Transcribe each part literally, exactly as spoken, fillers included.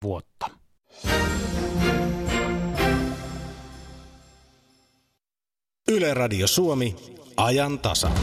vuotta. Yle Radio Suomi, ajan tasa.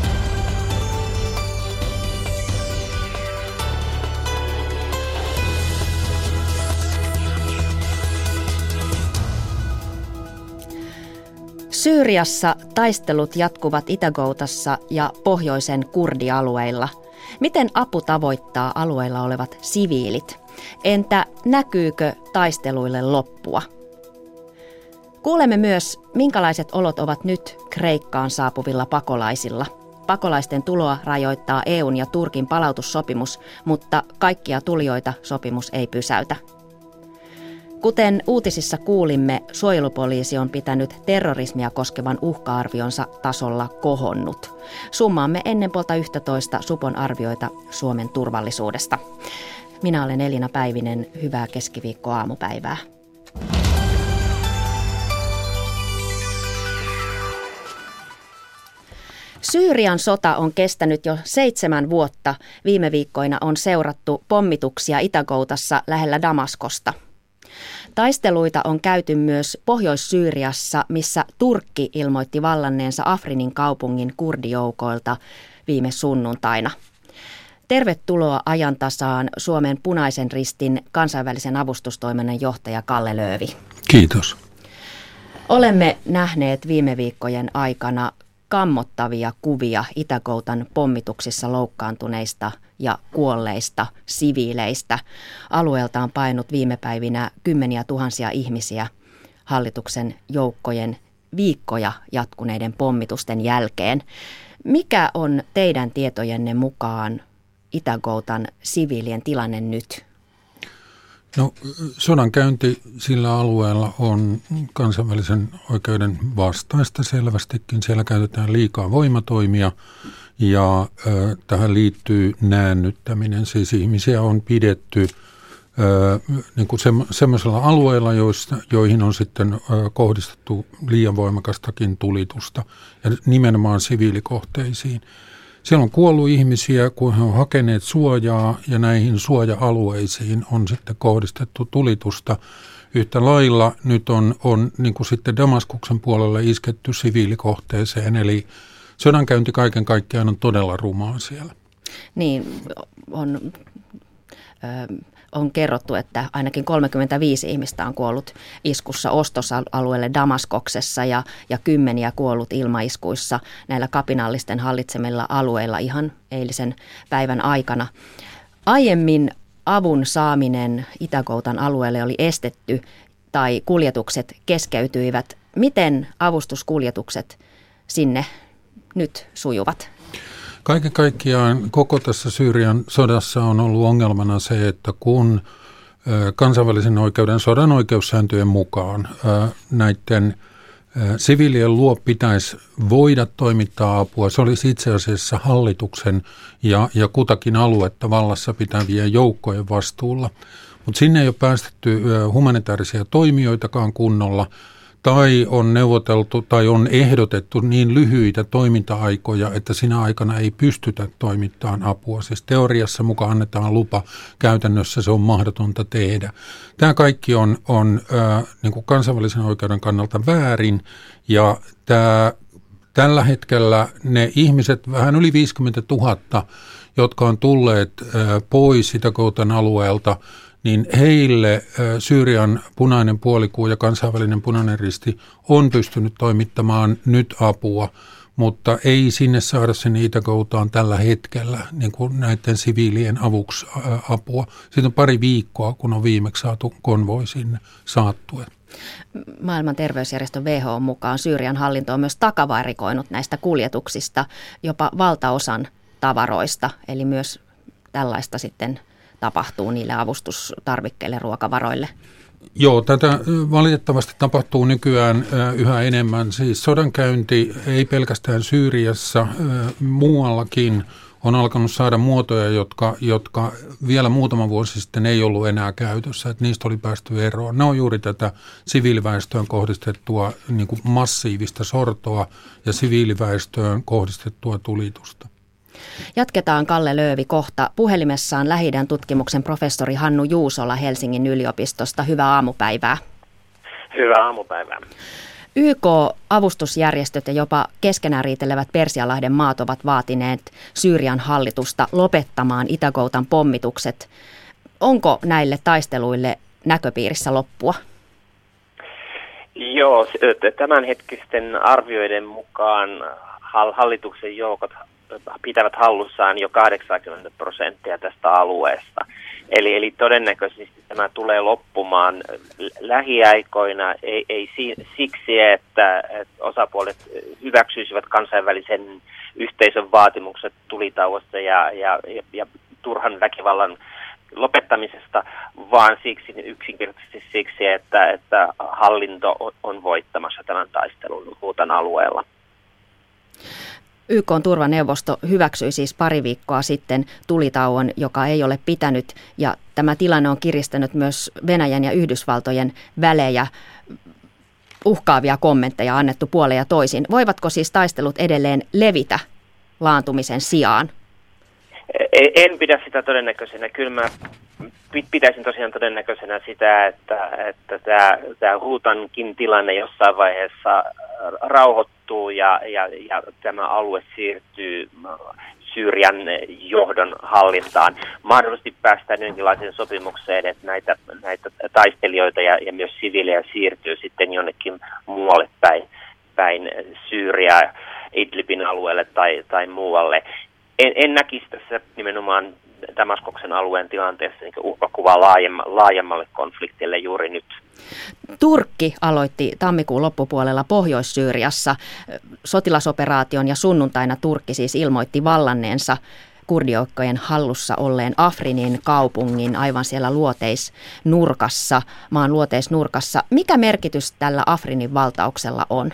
Syyriassa taistelut jatkuvat Itä-Goutassa ja pohjoisen kurdialueilla. Miten apu tavoittaa alueilla olevat siviilit? Entä näkyykö taisteluille loppua? Kuulemme myös, minkälaiset olot ovat nyt Kreikkaan saapuvilla pakolaisilla. Pakolaisten tuloa rajoittaa E U:n ja Turkin palautussopimus, mutta kaikkia tulijoita sopimus ei pysäytä. Kuten uutisissa kuulimme, suojelupoliisi on pitänyt terrorismia koskevan uhka-arvionsa tasolla kohonnut. Summaamme ennen puolta yksitoista Supon arvioita Suomen turvallisuudesta. Minä olen Elina Päivinen. Hyvää keskiviikko-aamupäivää. Syyrian sota on kestänyt jo seitsemän vuotta. Viime viikkoina on seurattu pommituksia Itä-Goutassa lähellä Damaskosta. Taisteluita on käyty myös Pohjois-Syyriassa, missä Turkki ilmoitti vallanneensa Afrinin kaupungin kurdijoukoilta viime sunnuntaina. Tervetuloa ajantasaan Suomen Punaisen Ristin kansainvälisen avustustoiminnan johtaja Kalle Löövi. Kiitos. Olemme nähneet viime viikkojen aikana kammottavia kuvia Itä-Goutan pommituksissa loukkaantuneista ja kuolleista siviileistä. Alueelta on painut viime päivinä kymmeniä tuhansia ihmisiä hallituksen joukkojen viikkoja jatkuneiden pommitusten jälkeen. Mikä on teidän tietojenne mukaan Itä-Goutan siviilien tilanne nyt? No, sodankäynti sillä alueella on kansainvälisen oikeuden vastaista selvästikin. Siellä käytetään liikaa voimatoimia ja ö, tähän liittyy näännyttäminen. Siis ihmisiä on pidetty ö, niin kuin se, semmoisilla alueilla, joista, joihin on sitten ö, kohdistettu liian voimakastakin tulitusta ja nimenomaan siviilikohteisiin. Siellä on kuollut ihmisiä, kun he on hakeneet suojaa ja näihin suoja-alueisiin on sitten kohdistettu tulitusta. Yhtä lailla nyt on, on niin kuin sitten Damaskuksen puolelle isketty siviilikohteeseen, eli sodankäynti kaiken kaikkiaan on todella rumaa siellä. Niin, on, ö, on kerrottu, että ainakin kolmekymmentäviisi ihmistä on kuollut iskussa ostosalueelle Damaskoksessa ja, ja kymmeniä kuollut ilmaiskuissa näillä kapinallisten hallitsemilla alueilla ihan eilisen päivän aikana. Aiemmin avun saaminen Itä-Goutan alueelle oli estetty tai kuljetukset keskeytyivät. Miten avustuskuljetukset sinne nyt sujuvat? Kaiken kaikkiaan koko tässä Syyrian sodassa on ollut ongelmana se, että kun kansainvälisen oikeuden sodan oikeussääntöjen mukaan näiden siviilien luo pitäisi voida toimittaa apua, se olisi itse asiassa hallituksen ja, ja kutakin aluetta vallassa pitävien joukkojen vastuulla. Mutta sinne ei ole päästetty humanitaarisia toimijoitakaan kunnolla. Tai on neuvoteltu tai on ehdotettu niin lyhyitä toiminta-aikoja, että sinä aikana ei pystytä toimittamaan apua. Siis teoriassa mukaan annetaan lupa, käytännössä se on mahdotonta tehdä. Tämä kaikki on, on äh, niin kuin kansainvälisen oikeuden kannalta väärin ja tämä, tällä hetkellä ne ihmiset, vähän yli viisikymmentätuhatta, jotka on tulleet äh, pois Itä-Goutan alueelta, niin heille Syyrian punainen puolikuu ja kansainvälinen punainen risti on pystynyt toimittamaan nyt apua, mutta ei sinne saada sinne Itä-Goutaan tällä hetkellä niin kuin näiden siviilien avuksi apua. Siitä on pari viikkoa, kun on viimeksi saatu konvoi sinne saattua. Maailman terveysjärjestö W H O mukaan Syyrian hallinto on myös takavarikoinut näistä kuljetuksista jopa valtaosan tavaroista, eli myös tällaista sitten tapahtuu niille avustustarvikkeille, ruokavaroille. Joo, tätä valitettavasti tapahtuu nykyään yhä enemmän. Siis sodankäynti ei pelkästään Syyriassa, muuallakin on alkanut saada muotoja, jotka, jotka vielä muutama vuosi sitten ei ollut enää käytössä, että niistä oli päästy eroon. Ne on juuri tätä siviiliväestöön kohdistettua niin kuin massiivista sortoa ja siviiliväestöön kohdistettua tulitusta. Jatketaan Kalle Löövi kohta. Puhelimessaan Lähi-idän tutkimuksen professori Hannu Juusola Helsingin yliopistosta. Hyvää aamupäivää. Hyvää aamupäivää. Y K-avustusjärjestöt ja jopa keskenään riitelevät Persianlahden maat ovat vaatineet Syyrian hallitusta lopettamaan Itä-Ghoutan pommitukset. Onko näille taisteluille näköpiirissä loppua? Joo, tämänhetkisten arvioiden mukaan hallituksen joukot pitävät hallussaan jo kahdeksankymmentä prosenttia tästä alueesta. Eli, eli todennäköisesti tämä tulee loppumaan lähiaikoina, ei, ei siksi, että, että osapuolet hyväksyisivät kansainvälisen yhteisön vaatimukset tulitauosta ja, ja, ja, ja turhan väkivallan lopettamisesta, vaan siksi yksinkertaisesti siksi, että, että hallinto on voittamassa tämän taistelun Ghoutan alueella. Y K:n turvaneuvosto hyväksyi siis pari viikkoa sitten tulitauon, joka ei ole pitänyt, ja tämä tilanne on kiristänyt myös Venäjän ja Yhdysvaltojen välejä. Uhkaavia kommentteja annettu puoleen ja toisin. Voivatko siis taistelut edelleen levitä laantumisen sijaan? En pidä sitä todennäköisenä. Kyllä mä pitäisin tosiaan todennäköisenä sitä, että, että tämä, tämä Ghoutankin tilanne jossain vaiheessa rauhoittuu ja, ja, ja tämä alue siirtyy Syyrian johdon hallintaan. Mahdollisesti päästään jonkinlaiseen sopimukseen, että näitä, näitä taistelijoita ja, ja myös siviilejä siirtyy sitten jonnekin muualle päin, päin Syyriaa, Idlibin alueelle tai, tai muualle. En, en näkisi tässä nimenomaan Damaskoksen alueen tilanteessa niin uhkakuvaa laajemma, laajemmalle konfliktille juuri nyt. Turkki aloitti tammikuun loppupuolella Pohjois-Syyriassa sotilasoperaation ja sunnuntaina Turkki siis ilmoitti vallanneensa kurdijoukkojen hallussa olleen Afrinin kaupungin aivan siellä luoteisnurkassa, maan luoteisnurkassa. Mikä merkitys tällä Afrinin valtauksella on?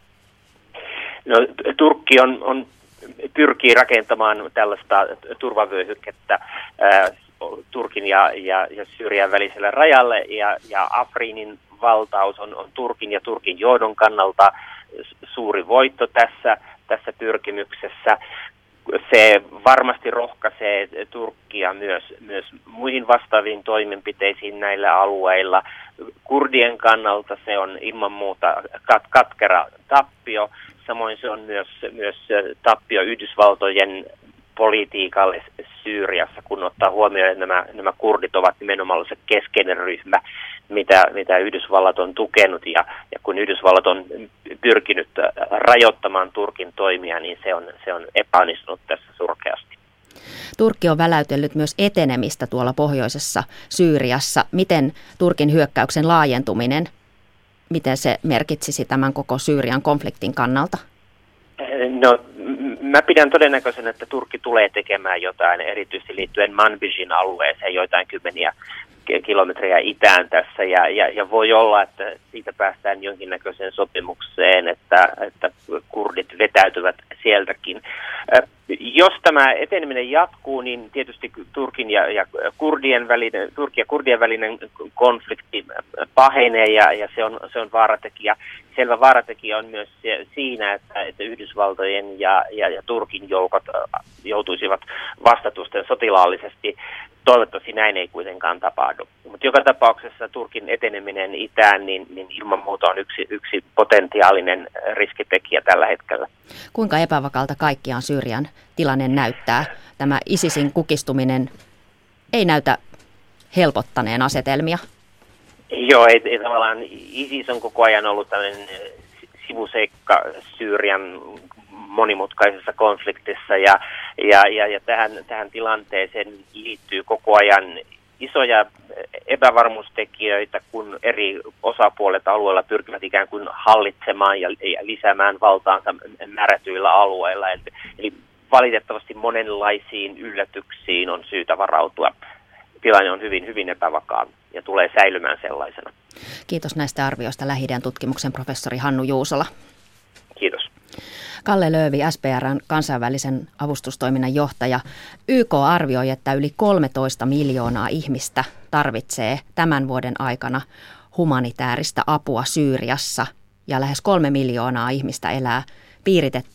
No, Turkki on, on pyrkii rakentamaan tällaista turvavyöhykettä ää, Turkin ja, ja, ja Syyrian väliselle rajalle, ja, ja Afrinin valtaus on, on Turkin ja Turkin johdon kannalta suuri voitto tässä, tässä pyrkimyksessä. Se varmasti rohkaisee Turkkia myös, myös muihin vastaaviin toimenpiteisiin näillä alueilla. Kurdien kannalta se on ilman muuta kat, katkera tappio. Samoin se on myös, myös tappio Yhdysvaltojen politiikalle Syyriassa, kun ottaa huomioon, että nämä, nämä kurdit ovat nimenomaan se keskeinen ryhmä, mitä, mitä Yhdysvallat on tukenut. Ja, ja kun Yhdysvallat on pyrkinyt rajoittamaan Turkin toimia, niin se on, se on epäonnistunut tässä surkeasti. Turkki on väläytellyt myös etenemistä tuolla pohjoisessa Syyriassa. Miten Turkin hyökkäyksen laajentuminen, miten se merkitsisi tämän koko Syyrian konfliktin kannalta? No, mä pidän todennäköisenä, että Turkki tulee tekemään jotain, erityisesti liittyen Manbijin alueeseen, joitain kymmeniä kilometriä itään tässä, ja, ja, ja voi olla, että siitä päästään jonkinnäköiseen sopimukseen, että, että kurdit vetäytyvät sieltäkin. Jos tämä eteneminen jatkuu, niin tietysti Turkin ja, ja kurdien välinen, Turkin ja kurdien välinen konflikti pahenee, ja, ja se on, se on vaaratekijä. Selvä vaaratekijä on myös siinä, että, että Yhdysvaltojen ja, ja, ja Turkin joukot joutuisivat vastatusten sotilaallisesti. Toivottavasti näin ei kuitenkaan tapahdu. Mutta joka tapauksessa Turkin eteneminen itään niin, niin ilman muuta on yksi, yksi potentiaalinen riskitekijä tällä hetkellä. Kuinka epävakalta kaikkiaan Syyrian tilanne näyttää? Tämä ISISin kukistuminen ei näytä helpottaneen asetelmia. Joo, ei, ei tavallaan ISIS on koko ajan ollut tämmöinen sivuseikka Syyrian monimutkaisessa konfliktissa, ja, ja, ja, ja tähän, tähän tilanteeseen liittyy koko ajan isoja epävarmuustekijöitä, kun eri osapuolet alueella pyrkivät ikään kuin hallitsemaan ja, ja lisäämään valtaansa määrätyillä alueilla. Eli, eli valitettavasti monenlaisiin yllätyksiin on syytä varautua. Tilanne on hyvin, hyvin epävakaa ja tulee säilymään sellaisena. Kiitos näistä arvioista Lähi-idän tutkimuksen professori Hannu Juusola. Kiitos. Kalle Löövi, S P R:n kansainvälisen avustustoiminnan johtaja. Y K arvioi, että yli kolmetoista miljoonaa ihmistä tarvitsee tämän vuoden aikana humanitaarista apua Syyriassa, ja lähes kolme miljoonaa ihmistä elää piiritettynä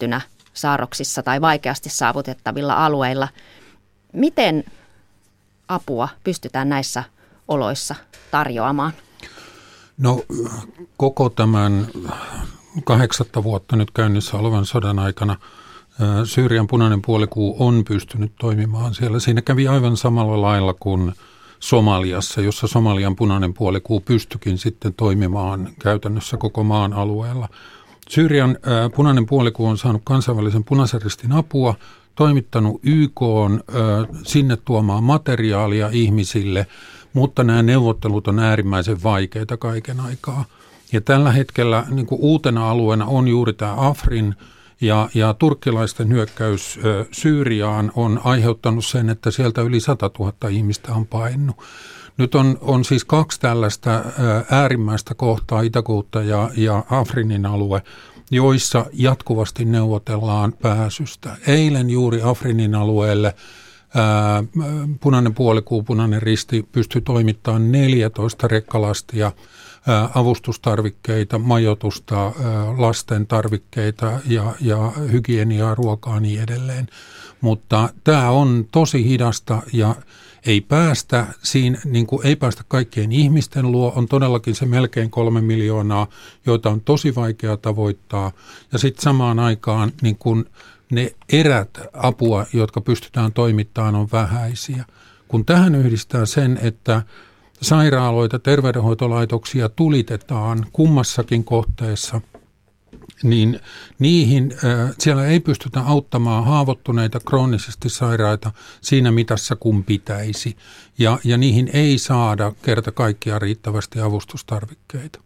saarroksissa tai vaikeasti saavutettavilla alueilla. Miten apua pystytään näissä oloissa tarjoamaan? No koko tämän kahdeksatta vuotta nyt käynnissä olevan sodan aikana Syyrian punainen puolikuu on pystynyt toimimaan siellä. Siinä kävi aivan samalla lailla kuin Somaliassa, jossa Somalian punainen puolikuu pystyikin sitten toimimaan käytännössä koko maan alueella. Syyrian punainen puolikuu on saanut kansainvälisen Punaisen Ristin apua, toimittanut Y K:n sinne tuomaan materiaalia ihmisille, mutta nämä neuvottelut on äärimmäisen vaikeita kaiken aikaa. Ja tällä hetkellä niin kuin uutena alueena on juuri tämä Afrin ja, ja turkkilaisten hyökkäys ö, Syyriaan on aiheuttanut sen, että sieltä yli sata tuhatta ihmistä on paennut. Nyt on, on siis kaksi tällaista ö, äärimmäistä kohtaa, Itä-Ghouta ja, ja Afrinin alue, joissa jatkuvasti neuvotellaan pääsystä. Eilen juuri Afrinin alueelle ää, punainen puolikuu, Punainen Risti pystyi toimittamaan neljätoista rekkalastia ää, avustustarvikkeita, majoitusta, ää, lasten tarvikkeita ja, ja hygieniaa, ruokaa ja niin edelleen. Mutta tämä on tosi hidasta ja ei päästä, siinä, niin kuin ei päästä kaikkien ihmisten luo, on todellakin se melkein kolme miljoonaa, joita on tosi vaikea tavoittaa. Ja sitten samaan aikaan niin kuin ne erät apua, jotka pystytään toimittamaan, on vähäisiä. Kun tähän yhdistää sen, että sairaaloita, terveydenhoitolaitoksia tulitetaan kummassakin kohteessa, niin niihin, siellä ei pystytä auttamaan haavoittuneita, kroonisesti sairaita siinä mitassa kuin pitäisi. Ja, ja niihin ei saada kerta kaikkiaan riittävästi avustustarvikkeita.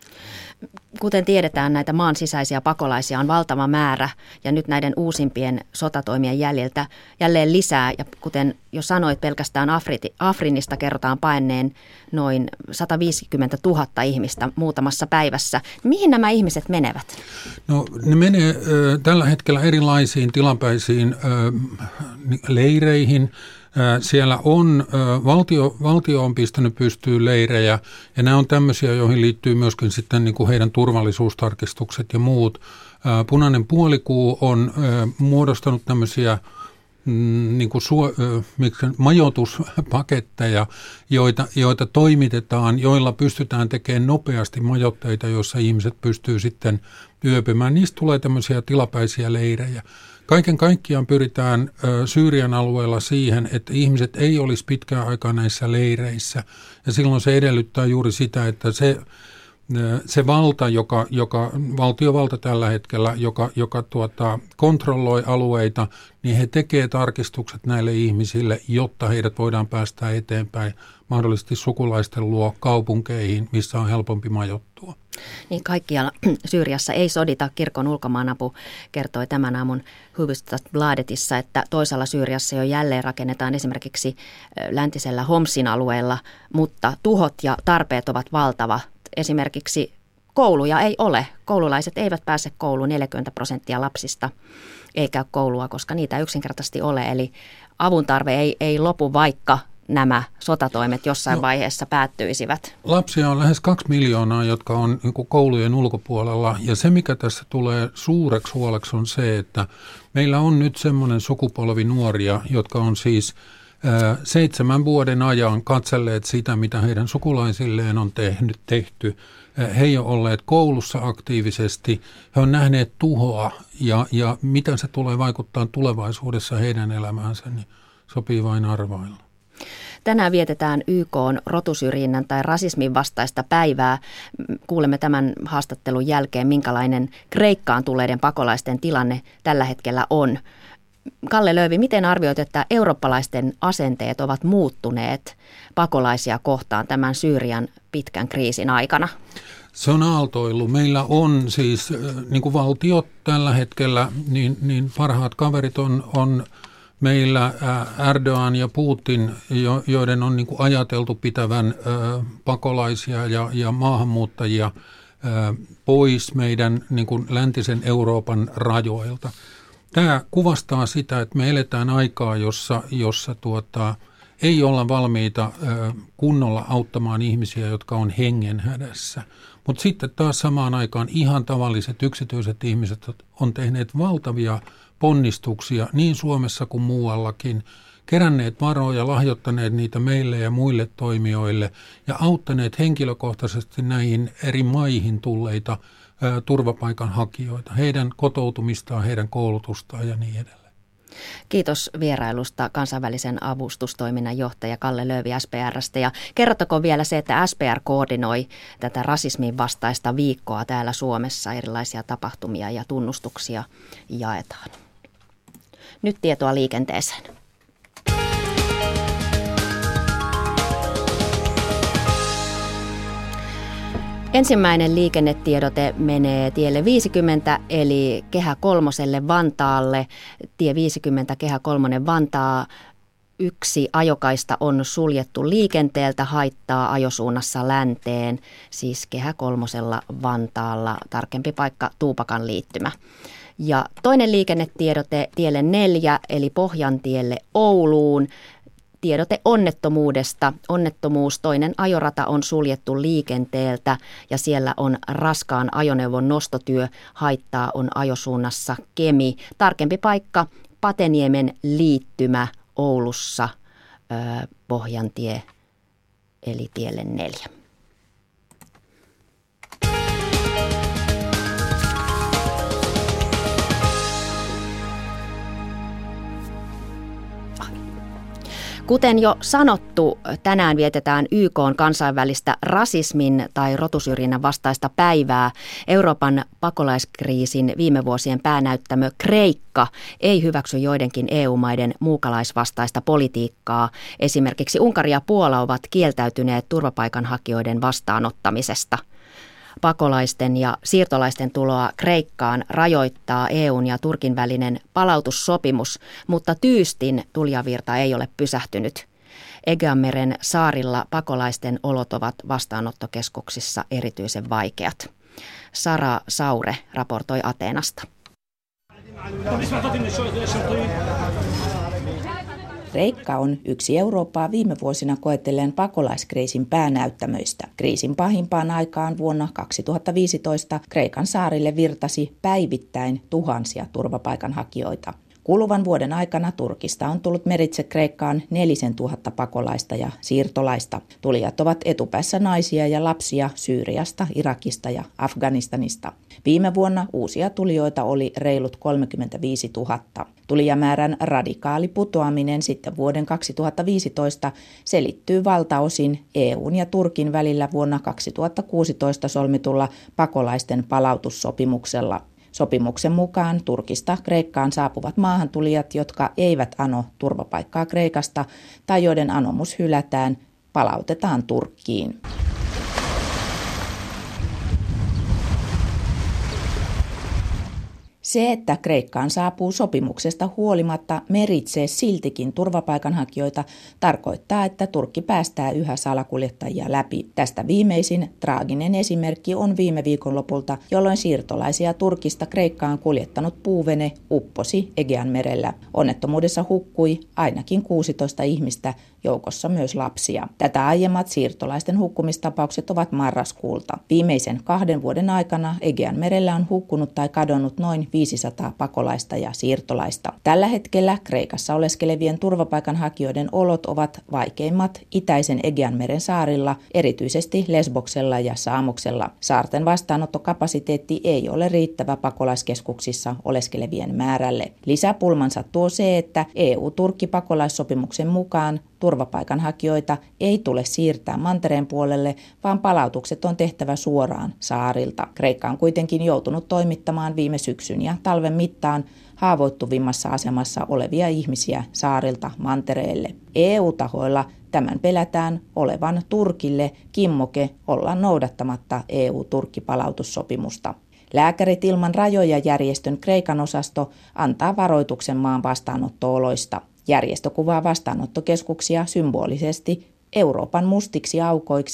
Kuten tiedetään, näitä maan sisäisiä pakolaisia on valtava määrä ja nyt näiden uusimpien sotatoimien jäljiltä jälleen lisää. Ja kuten jo sanoit, pelkästään Afriti, Afrinista kerrotaan paenneen noin sata viisikymmentätuhatta ihmistä muutamassa päivässä. Mihin nämä ihmiset menevät? No ne menee äh, tällä hetkellä erilaisiin tilapäisiin äh, leireihin. Siellä on, valtio, valtio on pistänyt pystyyn leirejä ja nämä on tämmöisiä, joihin liittyy myöskin sitten niin kuin heidän turvallisuustarkistukset ja muut. Punainen puolikuu on muodostanut tämmöisiä niin kuin suo, majoituspaketteja, joita, joita toimitetaan, joilla pystytään tekemään nopeasti majoitteita, joissa ihmiset pystyy sitten yöpymään. Niistä tulee tämmöisiä tilapäisiä leirejä. Kaiken kaikkiaan pyritään ö, Syyrian alueella siihen, että ihmiset ei olisi pitkään aikaa näissä leireissä. Ja silloin se edellyttää juuri sitä, että se, ö, se valta, joka, joka, valtiovalta tällä hetkellä, joka, joka tuota, kontrolloi alueita, niin he tekee tarkistukset näille ihmisille, jotta heidät voidaan päästää eteenpäin mahdollisesti sukulaisten luo kaupunkeihin, missä on helpompi majoittua. Niin kaikkialla Syyriassa ei sodita. Kirkon ulkomaanapu kertoi tämän aamun Hufvudstadsbladetissa, että toisella Syyriassa jo jälleen rakennetaan esimerkiksi läntisellä Homsin alueella, mutta tuhot ja tarpeet ovat valtava. Esimerkiksi kouluja ei ole. Koululaiset eivät pääse kouluun, neljäkymmentä prosenttia lapsista ei käy koulua, koska niitä yksinkertaisesti ole. Eli avun tarve ei, ei lopu, vaikka nämä sotatoimet jossain no, vaiheessa päättyisivät. Lapsia on lähes kaksi miljoonaa, jotka on niin kuin koulujen ulkopuolella. Ja se, mikä tässä tulee suureksi huoleksi, on se, että meillä on nyt semmoinen sukupolvi nuoria, jotka on siis ää, seitsemän vuoden ajan katselleet sitä, mitä heidän sukulaisilleen on tehnyt, tehty. He ei ole olleet koulussa aktiivisesti, he on nähneet tuhoa ja, ja mitä se tulee vaikuttaa tulevaisuudessa heidän elämäänsä, niin sopii vain arvailla. Tänään vietetään Y K:n rotusyrjinnän tai rasismin vastaista päivää. Kuulemme tämän haastattelun jälkeen, minkälainen Kreikkaan tulleiden pakolaisten tilanne tällä hetkellä on. Kalle Löövi, miten arvioit, että eurooppalaisten asenteet ovat muuttuneet pakolaisia kohtaan tämän Syyrian pitkän kriisin aikana? Se on aaltoillut. Meillä on siis, niin kuin valtiot tällä hetkellä, niin, niin parhaat kaverit on, on meillä Erdogan ja Putin, joiden on niin kuin ajateltu pitävän pakolaisia ja, ja maahanmuuttajia pois meidän niin kuin läntisen Euroopan rajoilta. Tämä kuvastaa sitä, että me eletään aikaa, jossa, jossa tuota, ei olla valmiita kunnolla auttamaan ihmisiä, jotka on hengenhädässä. Mutta sitten taas samaan aikaan ihan tavalliset yksityiset ihmiset on tehneet valtavia ponnistuksia niin Suomessa kuin muuallakin, keränneet varoja, lahjoittaneet niitä meille ja muille toimijoille ja auttaneet henkilökohtaisesti näihin eri maihin tulleita ä, turvapaikanhakijoita, heidän kotoutumistaan, heidän koulutustaan ja niin edelleen. Kiitos vierailusta kansainvälisen avustustoiminnan johtaja Kalle Löövi S P R:stä. Ja kerrottako vielä se, että S P R koordinoi tätä rasismin vastaista viikkoa täällä Suomessa, erilaisia tapahtumia ja tunnustuksia jaetaan. Nyt tietoa liikenteeseen. Ensimmäinen liikennetiedote menee tielle viisikymmentä eli Kehä kolmoselle Vantaalle. Tie viisikymmentä Kehä kolmonen Vantaa. Yksi ajokaista on suljettu liikenteeltä, haittaa ajosuunnassa länteen, siis Kehä kolmosella Vantaalla, tarkempi paikka Tuupakan liittymä. Ja toinen liikennetiedote tielle neljä eli Pohjantielle Ouluun. Tiedote onnettomuudesta. Onnettomuus, toinen ajorata on suljettu liikenteeltä ja siellä on raskaan ajoneuvon nostotyö. Haittaa on ajosuunnassa Kemi. Tarkempi paikka Pateniemen liittymä Oulussa, ö, Pohjantie eli tielle neljä. Kuten jo sanottu, tänään vietetään Y K:n kansainvälistä rasismin tai rotusyrjinnän vastaista päivää. Euroopan pakolaiskriisin viime vuosien päänäyttämö Kreikka ei hyväksy joidenkin E U-maiden muukalaisvastaista politiikkaa. Esimerkiksi Unkari ja Puola ovat kieltäytyneet turvapaikanhakijoiden vastaanottamisesta. Pakolaisten ja siirtolaisten tuloa Kreikkaan rajoittaa E U:n ja Turkin välinen palautussopimus, mutta tyystin tulijavirta ei ole pysähtynyt. Egeanmeren saarilla pakolaisten olot ovat vastaanottokeskuksissa erityisen vaikeat. Sara Saure raportoi Ateenasta. Kreikka on yksi Eurooppaa viime vuosina koetelleen pakolaiskriisin päänäyttämöistä. Kriisin pahimpaan aikaan vuonna kaksituhattaviisitoista Kreikan saarille virtasi päivittäin tuhansia turvapaikanhakijoita. Kuluvan vuoden aikana Turkista on tullut meritse Kreikkaan nelisen tuhatta pakolaista ja siirtolaista. Tulijat ovat etupäässä naisia ja lapsia Syyriasta, Irakista ja Afganistanista. Viime vuonna uusia tulijoita oli reilut kolmekymmentäviisituhatta. Tulijamäärän radikaali putoaminen sitten vuoden kaksituhattaviisitoista selittyy valtaosin E U:n ja Turkin välillä vuonna kaksituhattakuusitoista solmitulla pakolaisten palautussopimuksella. Sopimuksen mukaan Turkista Kreikkaan saapuvat maahantulijat, jotka eivät ano turvapaikkaa Kreikasta tai joiden anomus hylätään, palautetaan Turkkiin. Se, että Kreikkaan saapuu sopimuksesta huolimatta meritsee siltikin turvapaikanhakijoita, tarkoittaa, että Turkki päästää yhä salakuljettajia läpi. Tästä viimeisin traaginen esimerkki on viime viikonlopulta, jolloin siirtolaisia Turkista Kreikkaan kuljettanut puuvene upposi Egeanmerellä. Onnettomuudessa hukkui ainakin kuusitoista ihmistä, joukossa myös lapsia. Tätä aiemmat siirtolaisten hukkumistapaukset ovat marraskuulta. Viimeisen kahden vuoden aikana Egeanmerellä on hukkunut tai kadonnut noin viisisataa pakolaista ja siirtolaista. Tällä hetkellä Kreikassa oleskelevien turvapaikanhakijoiden olot ovat vaikeimmat itäisen Egeanmeren saarilla, erityisesti Lesboksella ja Saamoksella. Saarten vastaanottokapasiteetti ei ole riittävä pakolaiskeskuksissa oleskelevien määrälle. Lisäpulmansa tuo se, että E U-Turkki-pakolaissopimuksen mukaan turvapaikanhakijoita ei tule siirtää mantereen puolelle, vaan palautukset on tehtävä suoraan saarilta. Kreikka on kuitenkin joutunut toimittamaan viime syksyn ja talven mittaan haavoittuvimmassa asemassa olevia ihmisiä saarilta mantereelle. E U-tahoilla tämän pelätään olevan Turkille kimmoke olla noudattamatta E U-Turkki-palautussopimusta. Lääkärit ilman rajoja järjestön Kreikan osasto antaa varoituksen maan vastaanotto-oloista. Järjestö kuvaa vastaanottokeskuksia symbolisesti Euroopan mustiksi aukoiksi,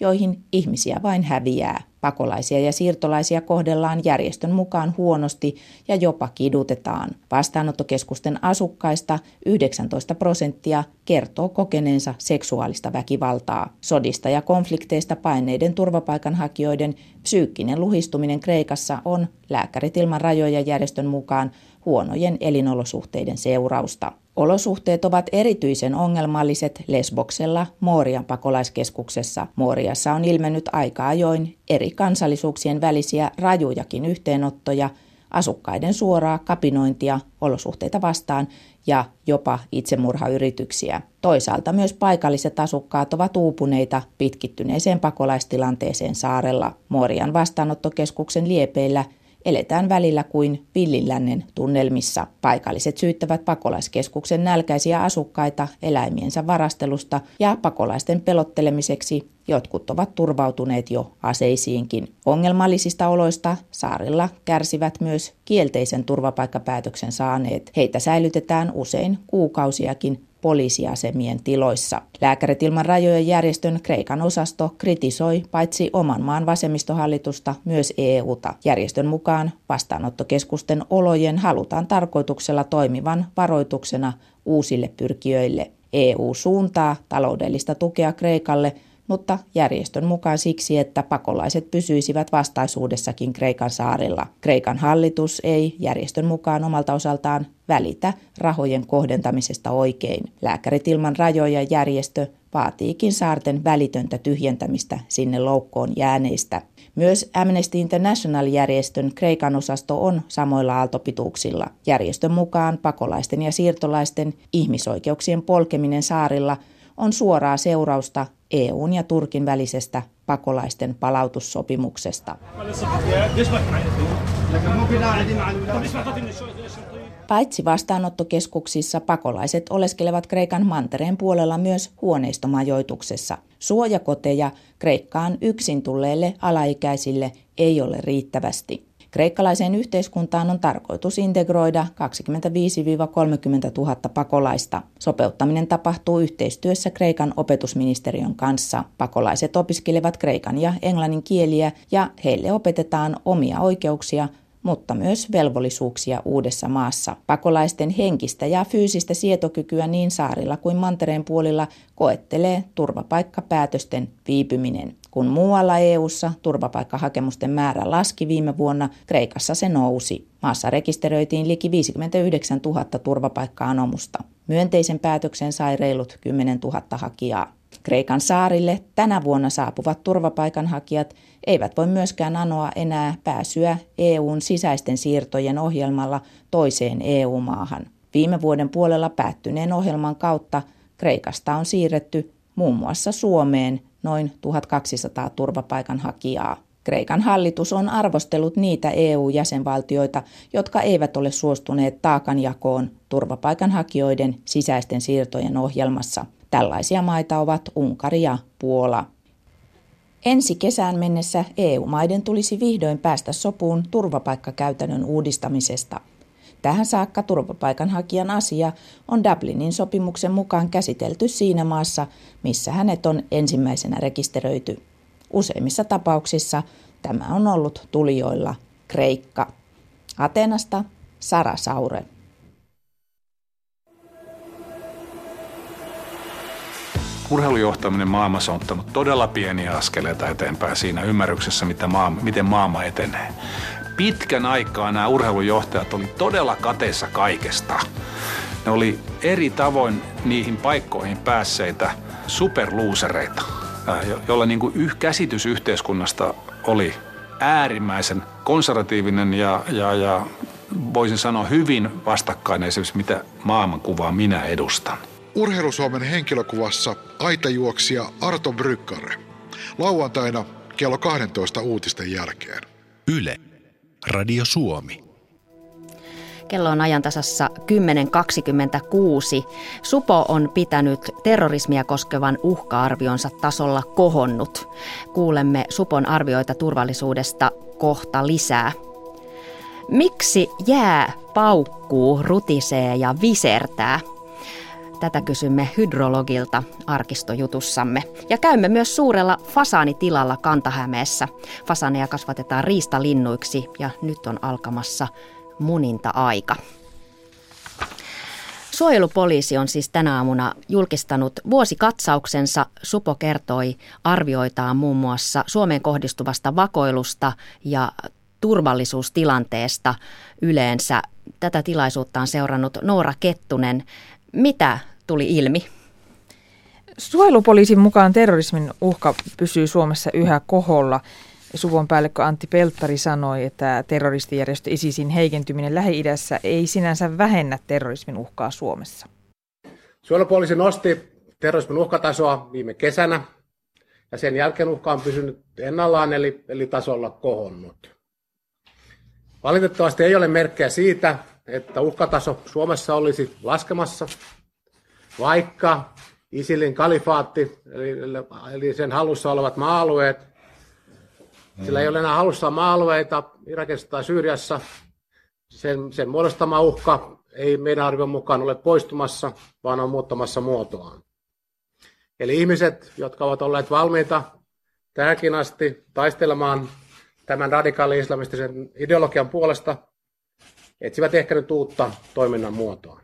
joihin ihmisiä vain häviää. Pakolaisia ja siirtolaisia kohdellaan järjestön mukaan huonosti ja jopa kidutetaan. Vastaanottokeskusten asukkaista yhdeksäntoista prosenttia kertoo kokeneensa seksuaalista väkivaltaa. Sodista ja konflikteista paineiden turvapaikanhakijoiden psyykkinen luhistuminen Kreikassa on Lääkärit ilman rajoja järjestön mukaan huonojen elinolosuhteiden seurausta. Olosuhteet ovat erityisen ongelmalliset Lesboksella Moorian pakolaiskeskuksessa. Mooriassa on ilmennyt aika ajoin eri kansallisuuksien välisiä rajujakin yhteenottoja, asukkaiden suoraa kapinointia olosuhteita vastaan ja jopa itsemurhayrityksiä. Toisaalta myös paikalliset asukkaat ovat uupuneita pitkittyneeseen pakolaistilanteeseen saarella. Moorian vastaanottokeskuksen liepeillä eletään välillä kuin villilännen tunnelmissa. Paikalliset syyttävät pakolaiskeskuksen nälkäisiä asukkaita eläimiensä varastelusta ja pakolaisten pelottelemiseksi jotkut ovat turvautuneet jo aseisiinkin. Ongelmallisista oloista saarilla kärsivät myös kielteisen turvapaikkapäätöksen saaneet. Heitä säilytetään usein kuukausiakin poliisiasemien tiloissa. Lääkärit ilman rajoja järjestön Kreikan osasto kritisoi paitsi oman maan vasemmistohallitusta myös E U:ta. Järjestön mukaan vastaanottokeskusten olojen halutaan tarkoituksella toimivan varoituksena uusille pyrkijöille. E U suuntaa taloudellista tukea Kreikalle, mutta järjestön mukaan siksi, että pakolaiset pysyisivät vastaisuudessakin Kreikan saarilla. Kreikan hallitus ei järjestön mukaan omalta osaltaan välitä rahojen kohdentamisesta oikein. Lääkärit ilman rajoja järjestö vaatiikin saarten välitöntä tyhjentämistä sinne loukkoon jääneistä. Myös Amnesty International-järjestön Kreikan osasto on samoilla aaltopituuksilla. Järjestön mukaan pakolaisten ja siirtolaisten ihmisoikeuksien polkeminen saarilla on suoraa seurausta E U:n ja Turkin välisestä pakolaisten palautussopimuksesta. Paitsi vastaanottokeskuksissa pakolaiset oleskelevat Kreikan mantereen puolella myös huoneistomajoituksessa. Suojakoteja Kreikkaan yksin tulleille alaikäisille ei ole riittävästi. Kreikkalaiseen yhteiskuntaan on tarkoitus integroida kaksikymmentäviisi kolmekymmentä tuhatta pakolaista. Sopeuttaminen tapahtuu yhteistyössä Kreikan opetusministeriön kanssa. Pakolaiset opiskelevat kreikan ja englannin kieliä ja heille opetetaan omia oikeuksia, mutta myös velvollisuuksia uudessa maassa. Pakolaisten henkistä ja fyysistä sietokykyä niin saarilla kuin mantereen puolilla koettelee turvapaikkapäätösten viipyminen. Kun muualla E U:ssa turvapaikkahakemusten määrä laski viime vuonna, Kreikassa se nousi. Maassa rekisteröitiin liki viisikymmentäyhdeksäntuhatta turvapaikka-anomusta. Myönteisen päätöksen sai reilut kymmenentuhatta hakijaa. Kreikan saarille tänä vuonna saapuvat turvapaikanhakijat eivät voi myöskään anoa enää pääsyä E U:n sisäisten siirtojen ohjelmalla toiseen E U-maahan. Viime vuoden puolella päättyneen ohjelman kautta Kreikasta on siirretty muun muassa Suomeen noin tuhatkaksisataa turvapaikanhakijaa. Kreikan hallitus on arvostellut niitä E U-jäsenvaltioita, jotka eivät ole suostuneet taakanjakoon turvapaikanhakijoiden sisäisten siirtojen ohjelmassa. Tällaisia maita ovat Unkari ja Puola. Ensi kesään mennessä E U-maiden tulisi vihdoin päästä sopuun turvapaikkakäytännön uudistamisesta. Tähän saakka turvapaikanhakijan asia on Dublinin sopimuksen mukaan käsitelty siinä maassa, missä hänet on ensimmäisenä rekisteröity. Useimmissa tapauksissa tämä on ollut tulijoilla Kreikka. Ateenasta Sara Saure. Urheilujohtaminen maailmassa on ottanut todella pieniä askeleita eteenpäin siinä ymmärryksessä, mitä maa, miten maailma etenee. Pitkän aikaa nämä urheilujohtajat oli todella kateissa kaikesta. Ne oli eri tavoin niihin paikkoihin päässeitä superluusereita, joilla niin kuin käsitys yhteiskunnasta oli äärimmäisen konservatiivinen ja, ja, ja voisin sanoa hyvin vastakkainen esimerkiksi mitä maailmankuvaa minä edustan. Urheilusuomen henkilökuvassa aitajuoksija Arto Brykkare. Lauantaina kello kaksitoista uutisten jälkeen. Yle. Radio Suomi. Kello on ajantasassa kymmenen kaksikymmentäkuusi. Supo on pitänyt terrorismia koskevan uhka-arvionsa tasolla kohonnut. Kuulemme Supon arvioita turvallisuudesta kohta lisää. Miksi jää paukkuu, rutisee ja visertää? Tätä kysymme hydrologilta arkistojutussamme. Ja käymme myös suurella fasaanitilalla Kanta-Hämeessä. Fasaaneja kasvatetaan riistalinnuiksi ja nyt on alkamassa muninta-aika. Suojelupoliisi on siis tänä aamuna julkistanut vuosikatsauksensa. Supo kertoi arvioitaan muun muassa Suomeen kohdistuvasta vakoilusta ja turvallisuustilanteesta yleensä. Tätä tilaisuutta on seurannut Noora Kettunen. Mitä tuli ilmi? Suojelupoliisin mukaan terrorismin uhka pysyy Suomessa yhä koholla. Supon päällikkö Antti Pelttari sanoi, että terroristijärjestö ISISin heikentyminen Lähi-idässä ei sinänsä vähennä terrorismin uhkaa Suomessa. Suojelupoliisi nosti terrorismin uhkatasoa viime kesänä ja sen jälkeen uhka on pysynyt ennallaan eli, eli tasolla kohonnut. Valitettavasti ei ole merkkejä siitä, että uhkataso Suomessa olisi laskemassa, vaikka ISILin kalifaatti eli, eli sen hallussa olevat maa-alueet, sillä ei ole enää hallussa maa-alueita Irakissa tai Syyriassa. Sen, sen muodostama uhka ei meidän arvion mukaan ole poistumassa, vaan on muuttamassa muotoaan. Eli ihmiset, jotka ovat olleet valmiita tähänkin asti taistelemaan tämän radikaali-islamistisen ideologian puolesta, etsivät ehkä nyt uutta toiminnan muotoa.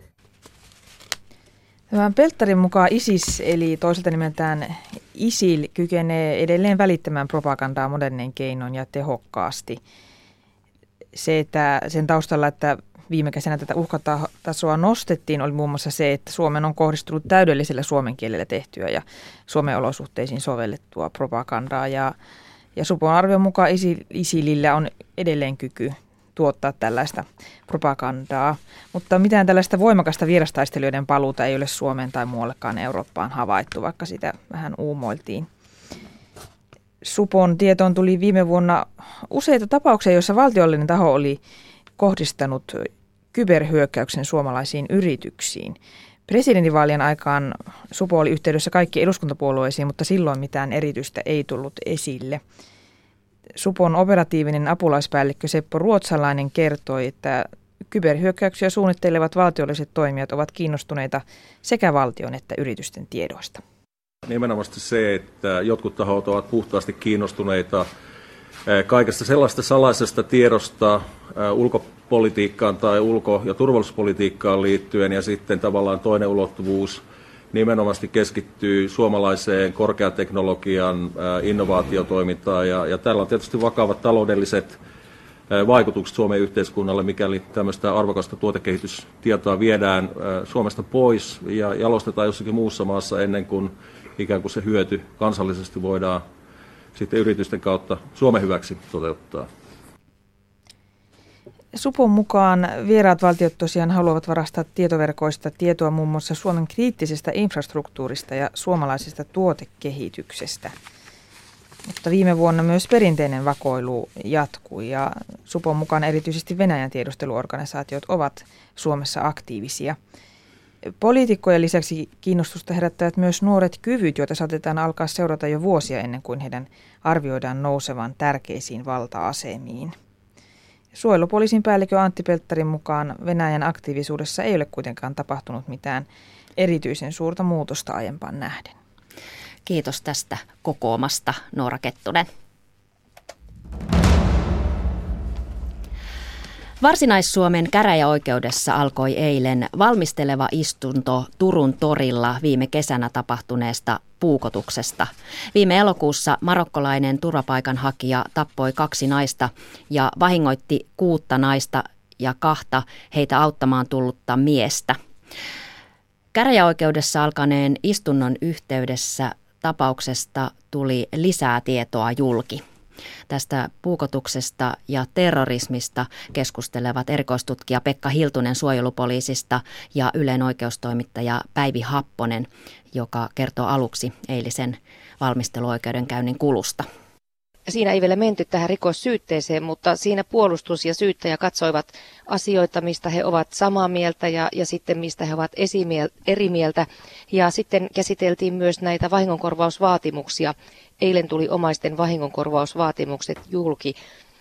Tämän Pelttarin mukaan ISIS, eli toiselta nimeltään ISIL, kykenee edelleen välittämään propagandaa modernein keinoin ja tehokkaasti. Se, että sen taustalla, että viime kesänä tätä uhkatasoa nostettiin, oli muun muassa se, että Suomen on kohdistunut täydellisellä suomen kielellä tehtyä ja Suomen olosuhteisiin sovellettua propagandaa. Ja, ja Supon arvion mukaan ISIL, ISILillä on edelleen kyky tuottaa tällaista propagandaa, mutta mitään tällaista voimakasta vierastaistelijoiden paluuta ei ole Suomeen tai muuallekaan Eurooppaan havaittu, vaikka sitä vähän uumoiltiin. Supon tietoon tuli viime vuonna useita tapauksia, joissa valtiollinen taho oli kohdistanut kyberhyökkäyksen suomalaisiin yrityksiin. Presidentinvaalien aikaan Supo oli yhteydessä kaikkiin eduskuntapuolueisiin, mutta silloin mitään erityistä ei tullut esille. Supon operatiivinen apulaispäällikkö Seppo Ruotsalainen kertoi, että kyberhyökkäyksiä suunnittelevat valtiolliset toimijat ovat kiinnostuneita sekä valtion että yritysten tiedoista. Nimenomaan se, että jotkut tahot ovat puhtaasti kiinnostuneita kaikesta sellaista salaisesta tiedosta ulkopolitiikkaan tai ulko- ja turvallisuuspolitiikkaan liittyen, ja sitten tavallaan toinen ulottuvuus nimenomaan keskittyy suomalaiseen korkeateknologian innovaatiotoimintaan, ja, ja tällä on tietysti vakavat taloudelliset vaikutukset Suomen yhteiskunnalle, mikäli tämmöistä arvokasta tuotekehitystietoa viedään Suomesta pois ja jalostetaan jossakin muussa maassa ennen kuin ikään kuin se hyöty kansallisesti voidaan sitten yritysten kautta Suomen hyväksi toteuttaa. Supon mukaan vieraat valtiot tosiaan haluavat varastaa tietoverkoista tietoa muun muassa Suomen kriittisestä infrastruktuurista ja suomalaisesta tuotekehityksestä. Mutta viime vuonna myös perinteinen vakoilu jatkui ja Supon mukaan erityisesti Venäjän tiedusteluorganisaatiot ovat Suomessa aktiivisia. Poliitikkojen lisäksi kiinnostusta herättävät myös nuoret kyvyt, joita saatetaan alkaa seurata jo vuosia ennen kuin heidän arvioidaan nousevan tärkeisiin valta-asemiin. Suojelupoliisin päällikkö Antti Pelttarin mukaan Venäjän aktiivisuudessa ei ole kuitenkaan tapahtunut mitään erityisen suurta muutosta aiempaan nähden. Kiitos tästä kokoomasta, Noora Kettunen. Varsinais-Suomen käräjäoikeudessa alkoi eilen valmisteleva istunto Turun torilla viime kesänä tapahtuneesta puukotuksesta. Viime elokuussa marokkolainen turvapaikanhakija tappoi kaksi naista ja vahingoitti kuutta naista ja kahta heitä auttamaan tullutta miestä. Käräjäoikeudessa alkaneen istunnon yhteydessä tapauksesta tuli lisää tietoa julki. Tästä puukotuksesta ja terrorismista keskustelevat erikoistutkija Pekka Hiltunen suojelupoliisista ja Ylen oikeustoimittaja Päivi Happonen, joka kertoo aluksi eilisen valmisteluoikeudenkäynnin kulusta. Siinä ei vielä menty tähän rikossyytteeseen, mutta siinä puolustus ja syyttäjä katsoivat asioita, mistä he ovat samaa mieltä ja, ja sitten mistä he ovat esimiel- eri mieltä. Ja sitten käsiteltiin myös näitä vahingonkorvausvaatimuksia. Eilen tuli omaisten vahingonkorvausvaatimukset julki.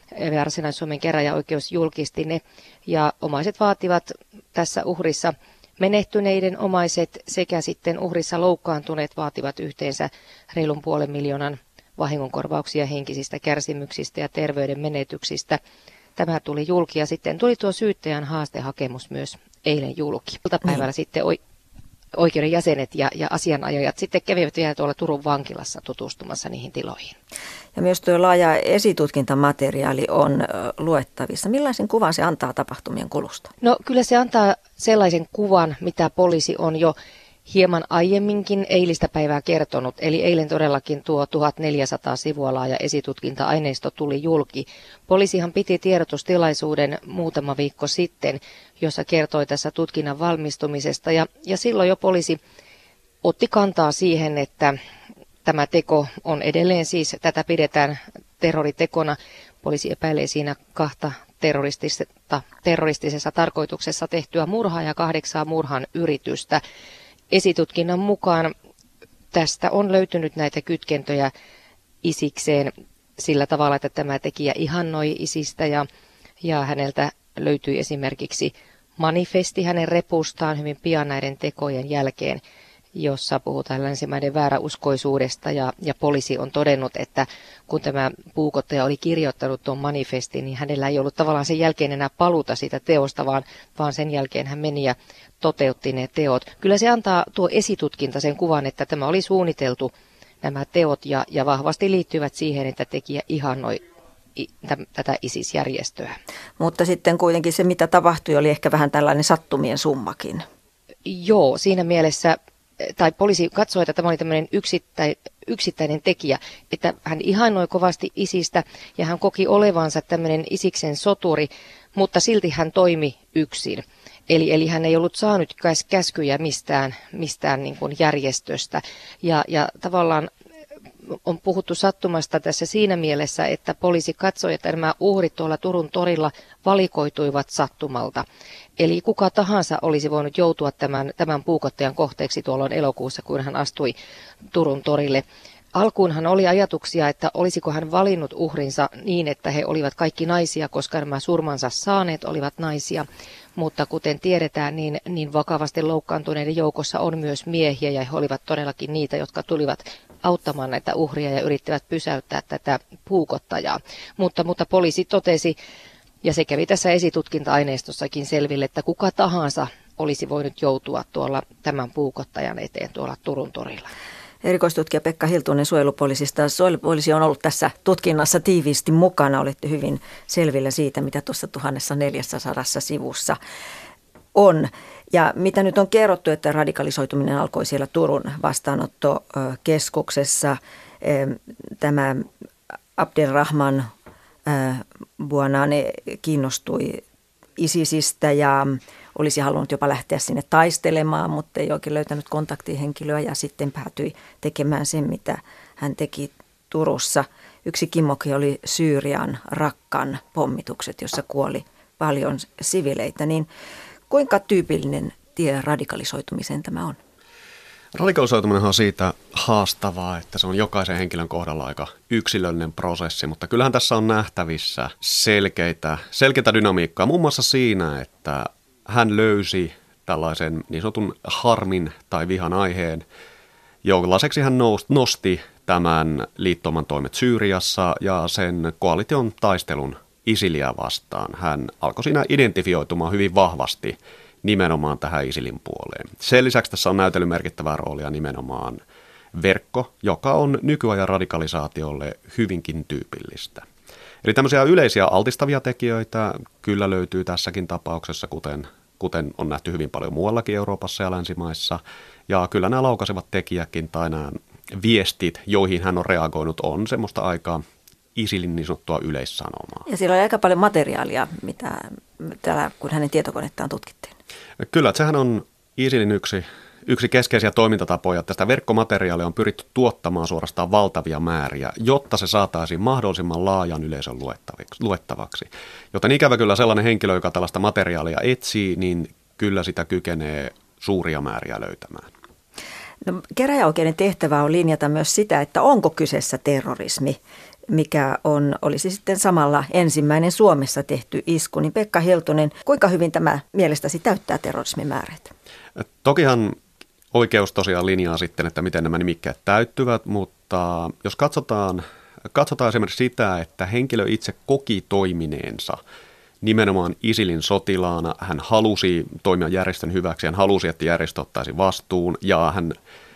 Varsinais-Suomen käräjäoikeus julkisti ne ja omaiset vaativat tässä uhrissa Menehtyneiden omaiset sekä sitten uhrissa loukkaantuneet vaativat yhteensä reilun puolen miljoonan vahingonkorvauksia henkisistä kärsimyksistä ja terveyden menetyksistä. Tämä tuli julki ja sitten tuli tuo syyttäjän haastehakemus myös eilen julki. Iltapäivällä niin. Sitten oikeuden jäsenet ja, ja asianajajat sitten kävivät vielä tuolla Turun vankilassa tutustumassa niihin tiloihin. Ja myös tuo laaja esitutkintamateriaali on luettavissa. Millaisen kuvan se antaa tapahtumien kulusta? No kyllä se antaa sellaisen kuvan, mitä poliisi on jo hieman aiemminkin eilistä päivää kertonut. Eli eilen todellakin tuo tuhatneljäsataa sivua laaja esitutkinta-aineisto tuli julki. Poliisihan piti tiedotustilaisuuden muutama viikko sitten, jossa kertoi tässä tutkinnan valmistumisesta. Ja, ja silloin jo poliisi otti kantaa siihen, että tämä teko on edelleen siis, tätä pidetään terroritekona. Poliisi epäilee siinä kahta terroristisesta, terroristisessa tarkoituksessa tehtyä murhaa ja kahdeksaa murhan yritystä. Esitutkinnan mukaan tästä on löytynyt näitä kytkentöjä Isikseen sillä tavalla, että tämä tekijä ihannoi Isistä ja, ja häneltä löytyi esimerkiksi manifesti hänen repustaan hyvin pian näiden tekojen jälkeen, jossa puhutaan länsimaiden vääräuskoisuudesta ja, ja poliisi on todennut, että kun tämä puukottaja oli kirjoittanut tuon manifestin, niin hänellä ei ollut tavallaan sen jälkeen enää paluuta siitä teosta, vaan, vaan sen jälkeen hän meni ja toteutti ne teot. Kyllä se antaa tuo esitutkinta sen kuvan, että tämä oli suunniteltu nämä teot ja, ja vahvasti liittyvät siihen, että tekijä ihannoi i, täm, tätä ISIS-järjestöä. Mutta sitten kuitenkin se, mitä tapahtui, oli ehkä vähän tällainen sattumien summakin. Joo, siinä mielessä, tai poliisi katsoi, että tämä oli tämmöinen yksittäin, yksittäinen tekijä, että hän ihannoi kovasti Isistä ja hän koki olevansa tämmöinen Isiksen soturi, mutta silti hän toimi yksin. Eli, eli hän ei ollut saanut käskyjä mistään, mistään niin kuin järjestöstä ja, ja tavallaan on puhuttu sattumasta tässä siinä mielessä, että poliisi katsoi, että nämä uhrit tuolla Turun torilla valikoituivat sattumalta. Eli kuka tahansa olisi voinut joutua tämän, tämän puukottajan kohteeksi tuolloin elokuussa, kun hän astui Turun torille. Alkuunhan oli ajatuksia, että olisiko hän valinnut uhrinsa niin, että he olivat kaikki naisia, koska nämä surmansa saaneet olivat naisia. Mutta kuten tiedetään, niin, niin vakavasti loukkaantuneiden joukossa on myös miehiä ja he olivat todellakin niitä, jotka tulivat auttamaan näitä uhria ja yrittivät pysäyttää tätä puukottajaa. Mutta, mutta poliisi totesi, ja se kävi tässä esitutkinta-aineistossakin selville, että kuka tahansa olisi voinut joutua tuolla tämän puukottajan eteen tuolla Turun torilla. Erikoistutkija Pekka Hiltunen suojelupoliisista. Suojelupoliisi on ollut tässä tutkinnassa tiiviisti mukana. Olette hyvin selvillä siitä, mitä tuossa tuhatneljäsataa sivussa on. Ja mitä nyt on kerrottu, että radikalisoituminen alkoi siellä Turun vastaanottokeskuksessa. Tämä Abdelrahman Bouanane kiinnostui ISISistä ja olisi halunnut jopa lähteä sinne taistelemaan, mutta ei oikein löytänyt kontaktihenkilöä ja sitten päätyi tekemään sen, mitä hän teki Turussa. Yksi kimmoke oli Syyrian Rakkan pommitukset, jossa kuoli paljon sivileitä. Niin kuinka tyypillinen tie radikalisoitumiseen tämä on? Radikalisoituminen on siitä haastavaa, että se on jokaisen henkilön kohdalla aika yksilöllinen prosessi, mutta kyllähän tässä on nähtävissä selkeitä, selkeitä dynamiikkaa, muun muassa siinä, että hän löysi tällaisen niin sanotun harmin tai vihan aiheen, jollaiseksi hän nosti tämän liittouman toimet Syyriassa ja sen koalition taistelun ISILiä vastaan. Hän alkoi siinä identifioitumaan hyvin vahvasti nimenomaan tähän ISILin puoleen. Sen lisäksi tässä on näytellyt merkittävää roolia nimenomaan verkko, joka on nykyajan radikalisaatiolle hyvinkin tyypillistä. Eli tämmöisiä yleisiä altistavia tekijöitä kyllä löytyy tässäkin tapauksessa, kuten, kuten on nähty hyvin paljon muuallakin Euroopassa ja länsimaissa. Ja kyllä nämä laukaisevat tekijäkin tai nämä viestit, joihin hän on reagoinut, on semmoista aikaa ISILin niin sanottua yleissanomaa. Ja siellä oli aika paljon materiaalia, mitä täällä, kun hänen tietokonettaan tutkittiin. Kyllä, että sehän on ISILin yksi, yksi keskeisiä toimintatapoja. Tästä verkkomateriaalia on pyritty tuottamaan suorastaan valtavia määriä, jotta se saataisiin mahdollisimman laajan yleisön luettavaksi. Joten ikävä kyllä sellainen henkilö, joka tällaista materiaalia etsii, niin kyllä sitä kykenee suuria määriä löytämään. No, käräjäoikeuden tehtävä on linjata myös sitä, että onko kyseessä terrorismi. mikä on, olisi sitten samalla ensimmäinen Suomessa tehty isku. Niin Pekka Hiltunen, kuinka hyvin tämä mielestäsi täyttää terrorismin määreet? Tokihan oikeus tosiaan linjaa sitten, että miten nämä nimikkeet täyttyvät, mutta jos katsotaan, katsotaan esimerkiksi sitä, että henkilö itse koki toimineensa nimenomaan ISILin sotilaana, hän halusi toimia järjestön hyväksi, hän halusi, että järjestö ottaisi vastuun ja hän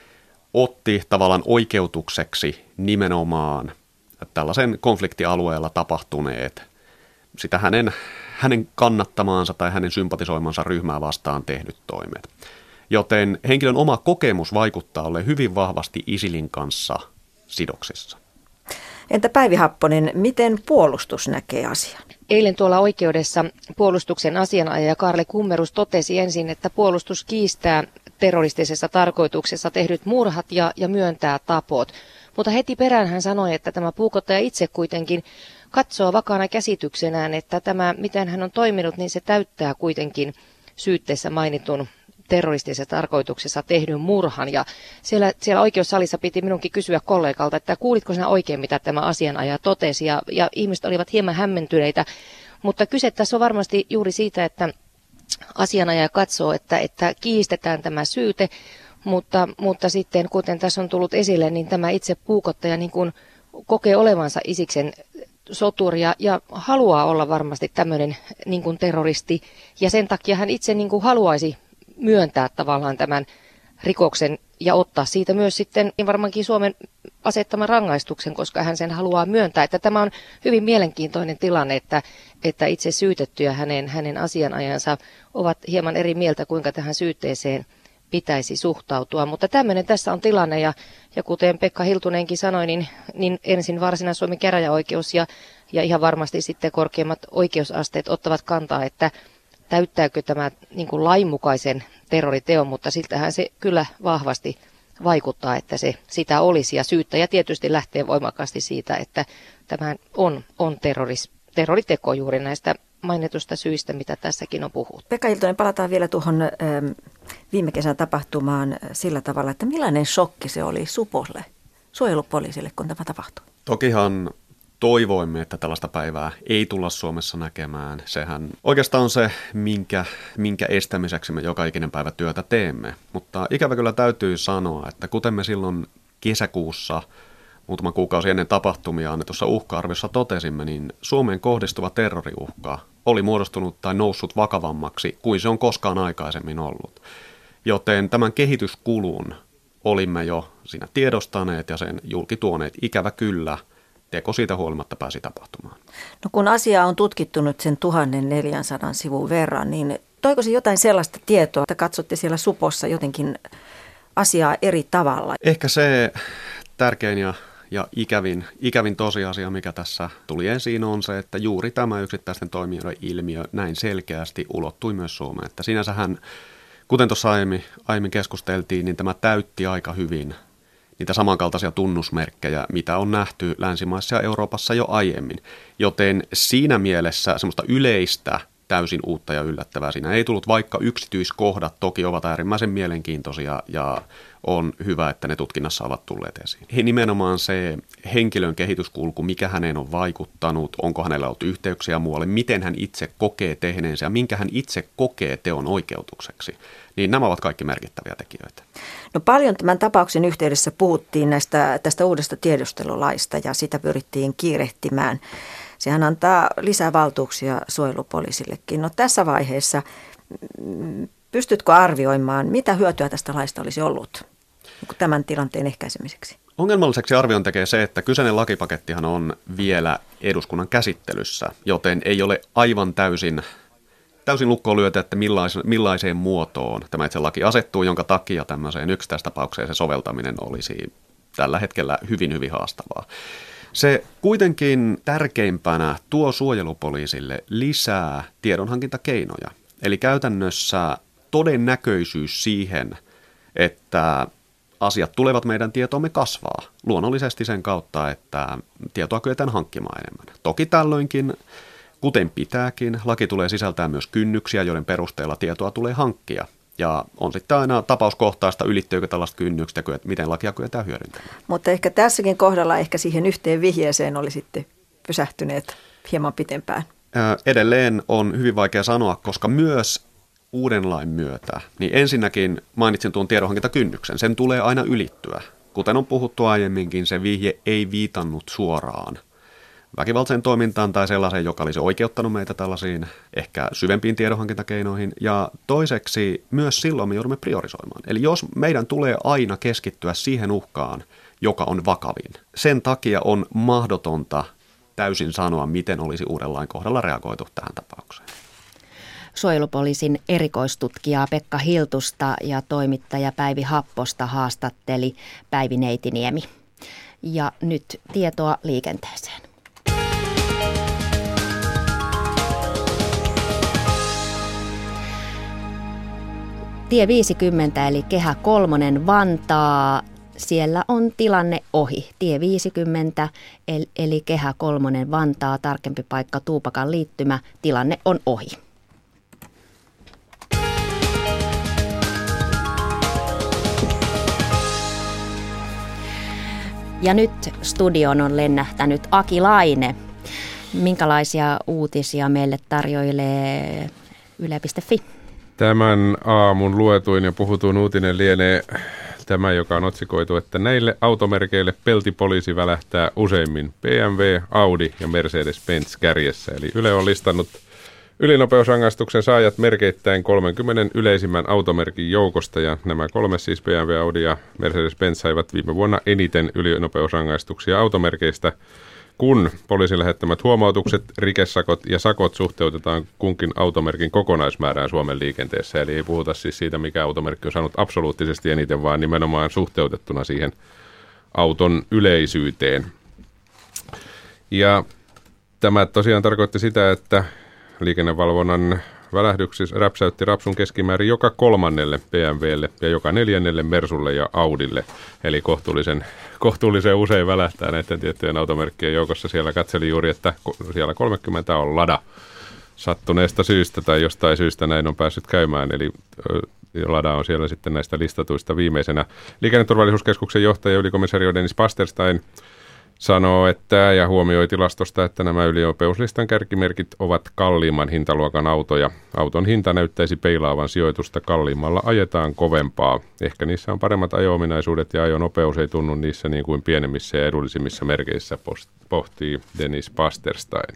otti tavallaan oikeutukseksi nimenomaan tällaisen konfliktialueella tapahtuneet, sitä hänen, hänen kannattamaansa tai hänen sympatisoimansa ryhmää vastaan tehdyt toimet. Joten henkilön oma kokemus vaikuttaa olleen hyvin vahvasti ISILin kanssa sidoksissa. Entä Päivi Happonen, miten puolustus näkee asian? Eilen tuolla oikeudessa puolustuksen asianajaja Kaarle Kummerus totesi ensin, että puolustus kiistää terroristisessa tarkoituksessa tehdyt murhat ja, ja myöntää tapot. Mutta heti perään hän sanoi, että tämä puukottaja itse kuitenkin katsoo vakaana käsityksenään, että tämä, miten hän on toiminut, niin se täyttää kuitenkin syytteessä mainitun terroristisessa tarkoituksessa tehdyn murhan. Ja siellä, siellä oikeussalissa piti minunkin kysyä kollegalta, että kuulitko sinä oikein, mitä tämä asianajaja totesi, ja, ja ihmiset olivat hieman hämmentyneitä. Mutta kyse tässä on varmasti juuri siitä, että asianajaja katsoo, että, että kiistetään tämä syyte, mutta, mutta sitten kuten tässä on tullut esille, niin tämä itse puukottaja niin kuin kokee olevansa Isiksen soturi ja, ja haluaa olla varmasti tämmöinen niin kuin terroristi, ja sen takia hän itse niin kuin haluaisi myöntää tavallaan tämän rikoksen ja ottaa siitä myös sitten varmaankin Suomen asettaman rangaistuksen, koska hän sen haluaa myöntää. Että tämä on hyvin mielenkiintoinen tilanne, että, että itse syytetty ja hänen, hänen asianajansa ovat hieman eri mieltä, kuinka tähän syytteeseen pitäisi suhtautua. Mutta tämmöinen tässä on tilanne, ja, ja kuten Pekka Hiltunenkin sanoi, niin, niin ensin Varsinais-Suomen käräjäoikeus ja, ja ihan varmasti sitten korkeimmat oikeusasteet ottavat kantaa, että täyttääkö tämä niin kuin lainmukaisen terroriteon, mutta siltähän se kyllä vahvasti vaikuttaa, että se sitä olisi. Ja syyttäjä tietysti lähtee voimakkaasti siitä, että tämä on, on terroris, terroriteko juuri näistä mainitusta syistä, mitä tässäkin on puhuttu. Pekka Hiltunen, palataan vielä tuohon ö, viime kesän tapahtumaan sillä tavalla, että millainen shokki se oli Supolle, suojelupoliisille, kun tämä tapahtui? Tokihan toivoimme, että tällaista päivää ei tulla Suomessa näkemään. Sehän oikeastaan on se, minkä, minkä estämiseksi me joka ikinen päivä työtä teemme. Mutta ikävä kyllä täytyy sanoa, että kuten me silloin kesäkuussa, muutama kuukausi ennen tapahtumia annetussa uhka-arviossa totesimme, niin Suomeen kohdistuva terroriuhka oli muodostunut tai noussut vakavammaksi kuin se on koskaan aikaisemmin ollut. Joten tämän kehityskulun olimme jo siinä tiedostaneet ja sen julkituoneet. Ikävä kyllä. Teko siitä huolimatta pääsi tapahtumaan. No kun asiaa on tutkittu nyt sen tuhatneljäsataa sivun verran, niin toiko se jotain sellaista tietoa, että katsotte siellä Supossa jotenkin asiaa eri tavalla? Ehkä se tärkein ja, ja ikävin, ikävin tosiasia, mikä tässä tuli esiin, on se, että juuri tämä yksittäisten toimijoiden ilmiö näin selkeästi ulottui myös Suomeen. Että sinänsähän, kuten tuossa aiemmin, aiemmin keskusteltiin, niin tämä täytti aika hyvin niitä samankaltaisia tunnusmerkkejä, mitä on nähty länsimaissa ja Euroopassa jo aiemmin. Joten siinä mielessä semmoista yleistä, täysin uutta ja yllättävää siinä ei tullut, vaikka yksityiskohdat toki ovat äärimmäisen mielenkiintoisia ja on hyvä, että ne tutkinnassa ovat tulleet esiin. He nimenomaan se henkilön kehityskulku, mikä häneen on vaikuttanut, onko hänellä ollut yhteyksiä muualle, miten hän itse kokee tehneensä ja minkä hän itse kokee teon oikeutukseksi, niin nämä ovat kaikki merkittäviä tekijöitä. No paljon tämän tapauksen yhteydessä puhuttiin näistä, tästä uudesta tiedustelulaista ja sitä pyrittiin kiirehtimään. Sehän antaa lisää valtuuksia suojelupoliisillekin. No tässä vaiheessa pystytkö arvioimaan, mitä hyötyä tästä laista olisi ollut tämän tilanteen ehkäisemiseksi? Ongelmalliseksi arvion tekee se, että kyseinen lakipakettihan on vielä eduskunnan käsittelyssä, joten ei ole aivan täysin, täysin lukkoon lyöty, että millaiseen, millaiseen muotoon tämä itse laki asettuu, jonka takia tämmöiseen yksittäistapaukseen se soveltaminen olisi tällä hetkellä hyvin, hyvin haastavaa. Se kuitenkin tärkeimpänä tuo suojelupoliisille lisää tiedonhankintakeinoja. Eli käytännössä todennäköisyys siihen, että asiat tulevat meidän tietoomme kasvaa luonnollisesti sen kautta, että tietoa kyetään hankkimaan enemmän. Toki tällöinkin, kuten pitääkin, laki tulee sisältää myös kynnyksiä, joiden perusteella tietoa tulee hankkia. Ja on sitten aina tapauskohtaista, ylittyykö tällaista kynnyksestä, että miten lakia kyetään hyödyntämään. Mutta ehkä tässäkin kohdalla ehkä siihen yhteen vihjeeseen oli sitten pysähtyneet hieman pitempään. Edelleen on hyvin vaikea sanoa, koska myös uuden lain myötä, niin ensinnäkin mainitsin tuon tiedonhankintakynnyksen. Sen tulee aina ylittyä. Kuten on puhuttu aiemminkin, se vihje ei viitannut suoraan väkivaltaiseen toimintaan tai sellaiseen, joka olisi oikeuttanut meitä tällaisiin ehkä syvempiin tiedonhankintakeinoihin. Ja toiseksi myös silloin me joudumme priorisoimaan. Eli jos meidän tulee aina keskittyä siihen uhkaan, joka on vakavin, sen takia on mahdotonta täysin sanoa, miten olisi uuden lain kohdalla reagoitu tähän tapaukseen. Suojelupoliisin erikoistutkijaa Pekka Hiltusta ja toimittaja Päivi Happosta haastatteli Päivi Neitiniemi. Ja nyt tietoa liikenteeseen. Tie viisikymmentä eli Kehä kolmonen Vantaa. Siellä on tilanne ohi. Tie viisikymmentä eli Kehä kolmonen Vantaa, tarkempi paikka Tuupakan liittymä, tilanne on ohi. Ja nyt studioon on lennähtänyt Aki Laine. Minkälaisia uutisia meille tarjoilee yle piste fi? Tämän aamun luetuin ja puhutuin uutinen lienee tämä, joka on otsikoitu, että näille automerkeille peltipoliisi välähtää useimmin. B M W, Audi ja Mercedes-Benz kärjessä. Eli Yle on listannut ylinopeusrangaistuksen saajat merkeittäin kolmenkymmenen yleisimmän automerkin joukosta. Ja nämä kolme, siis B M W, Audi ja Mercedes-Benz, saivat viime vuonna eniten ylinopeusrangaistuksia automerkeistä, kun poliisin lähettämät huomautukset, rikesakot ja sakot suhteutetaan kunkin automerkin kokonaismäärään Suomen liikenteessä. Eli ei puhuta siis siitä, mikä automerkki on saanut absoluuttisesti eniten, vaan nimenomaan suhteutettuna siihen auton yleisyyteen. Ja tämä tosiaan tarkoitti sitä, että liikennevalvonnan välähdyksissä räpsäytti rapsun keskimäärin joka kolmannelle B M W:lle ja joka neljännelle Mersulle ja Audille. Eli kohtuullisen, kohtuullisen usein välähtää näiden tiettyjen automerkkien joukossa. Siellä katseli juuri, että siellä kolmekymmentä on Lada sattuneesta syystä tai jostain syystä näin on päässyt käymään. Eli Lada on siellä sitten näistä listatuista viimeisenä. Liikenneturvallisuuskeskuksen johtaja ylikomisario Dennis Pasterstein sanoo, että ja huomioi tilastosta, että nämä ylinopeuslistan kärkimerkit ovat kalliimman hintaluokan autoja. Auton hinta näyttäisi peilaavan sijoitusta, kalliimmalla ajetaan kovempaa. Ehkä niissä on paremmat ajo-ominaisuudet ja ajonopeus ei tunnu niissä niin kuin pienemmissä ja edullisimmissa merkeissä, pohtii Dennis Pasterstein.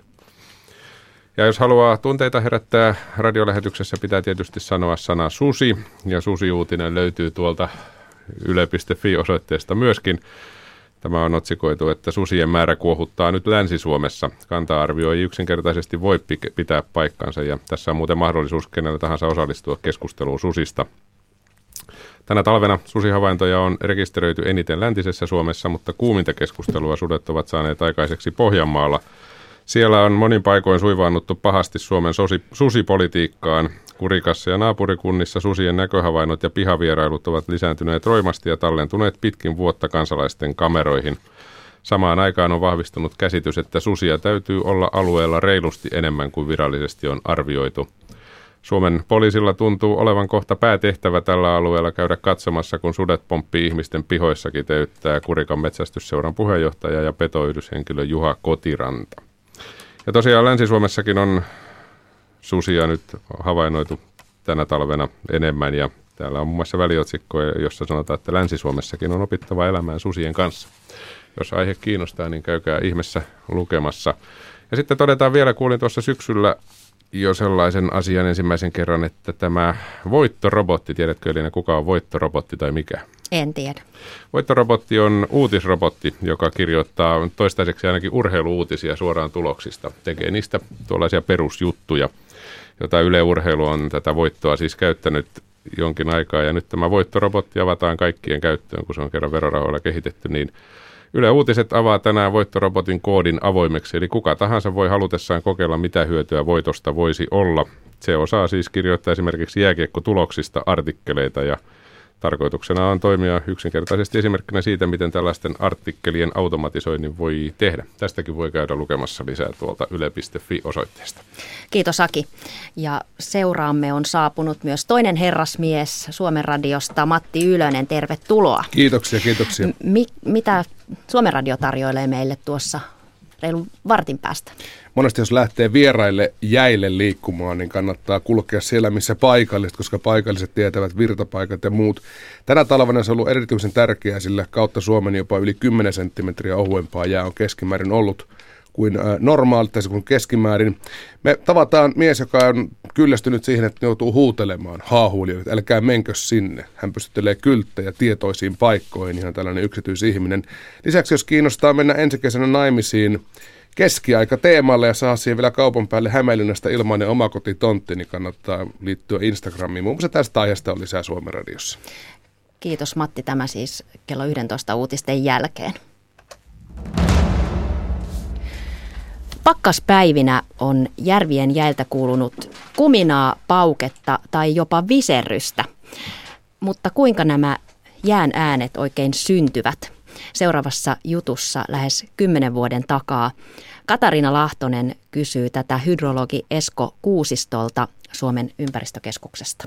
Ja jos haluaa tunteita herättää radiolähetyksessä, pitää tietysti sanoa sana susi. Ja susi-uutinen löytyy tuolta yle piste fi-osoitteesta myöskin. Tämä on otsikoitu, että susien määrä kuohuttaa nyt Länsi-Suomessa. Kanta-arvio ei yksinkertaisesti voi pitää paikkansa ja tässä on muuten mahdollisuus kenellä tahansa osallistua keskusteluun susista. Tänä talvena susihavaintoja on rekisteröity eniten läntisessä Suomessa, mutta kuuminta keskustelua sudet ovat saaneet aikaiseksi Pohjanmaalla. Siellä on monin paikoin suivaannuttu pahasti Suomen sosi, susipolitiikkaan. Kurikassa ja naapurikunnissa susien näköhavainnot ja pihavierailut ovat lisääntyneet roimasti ja tallentuneet pitkin vuotta kansalaisten kameroihin. Samaan aikaan on vahvistunut käsitys, että susia täytyy olla alueella reilusti enemmän kuin virallisesti on arvioitu. Suomen poliisilla tuntuu olevan kohta päätehtävä tällä alueella käydä katsomassa, kun sudet pomppii ihmisten pihoissakin, täyttää Kurikan metsästysseuran puheenjohtaja ja petoyhdyshenkilö Juha Kotiranta. Ja tosiaan Länsi-Suomessakin on susia nyt havainnoitu tänä talvena enemmän ja täällä on muun muassa väliotsikkoja, jossa sanotaan, että Länsi-Suomessakin on opittava elämään susien kanssa. Jos aihe kiinnostaa, niin käykää ihmeessä lukemassa. Ja sitten todetaan vielä, kuulin tuossa syksyllä jo sellaisen asian ensimmäisen kerran, että tämä voittorobotti, tiedätkö Elina, kuka on voittorobotti tai mikä? En tiedä. Voittorobotti on uutisrobotti, joka kirjoittaa toistaiseksi ainakin urheiluuutisia suoraan tuloksista. Tekee niistä tuollaisia perusjuttuja, jota Yle Urheilu on tätä voittoa siis käyttänyt jonkin aikaa. Ja nyt tämä voittorobotti avataan kaikkien käyttöön, kun se on kerran verorahoilla kehitetty, niin Yle Uutiset avaa tänään voittorobotin koodin avoimeksi, eli kuka tahansa voi halutessaan kokeilla, mitä hyötyä voitosta voisi olla. Se osaa siis kirjoittaa esimerkiksi jääkiekkotuloksista artikkeleita ja Tarkoituksena on toimia yksinkertaisesti esimerkkinä siitä, miten tällaisten artikkelien automatisoinnin voi tehdä. Tästäkin voi käydä lukemassa lisää tuolta yle piste fi-osoitteesta. Kiitos Aki. Ja seuraamme on saapunut myös toinen herrasmies Suomen radiosta, Matti Ylönen. Tervetuloa. Kiitoksia, kiitoksia. Mi- mitä Suomen radio tarjoilee meille tuossa reilun vartin päästä? Monesti jos lähtee vieraille jäille liikkumaan, niin kannattaa kulkea siellä, missä paikalliset, koska paikalliset tietävät virtapaikat ja muut. Tänä talvena se on ollut erityisen tärkeää, sillä kautta Suomen jopa yli kymmenen senttimetriä ohuempaa jää on keskimäärin ollut kuin normaali, tai kuin keskimäärin. Me tavataan mies, joka on kyllästynyt siihen, että joutuu huutelemaan haahuilijoille, älkää menkö sinne. Hän pystyttelee kylttejä tietoisiin paikkoihin, ihan tällainen yksityisihminen. Lisäksi jos kiinnostaa mennä ensi kesänä naimisiin keskiaika teemalle ja saa siihen vielä kaupan päälle Hämeenlinnasta ilmainen omakotitontti, niin kannattaa liittyä Instagramiin. Muun muassa tästä aiheesta on lisää Suomen radiossa. Kiitos Matti, tämä siis kello yksitoista uutisten jälkeen. Pakkaspäivinä on järvien jäiltä kuulunut kuminaa, pauketta tai jopa viserrystä. Mutta kuinka nämä jään äänet oikein syntyvät? Seuraavassa jutussa lähes kymmenen vuoden takaa Katariina Lahtonen kysyy tätä hydrologi Esko Kuusistolta Suomen ympäristökeskuksesta.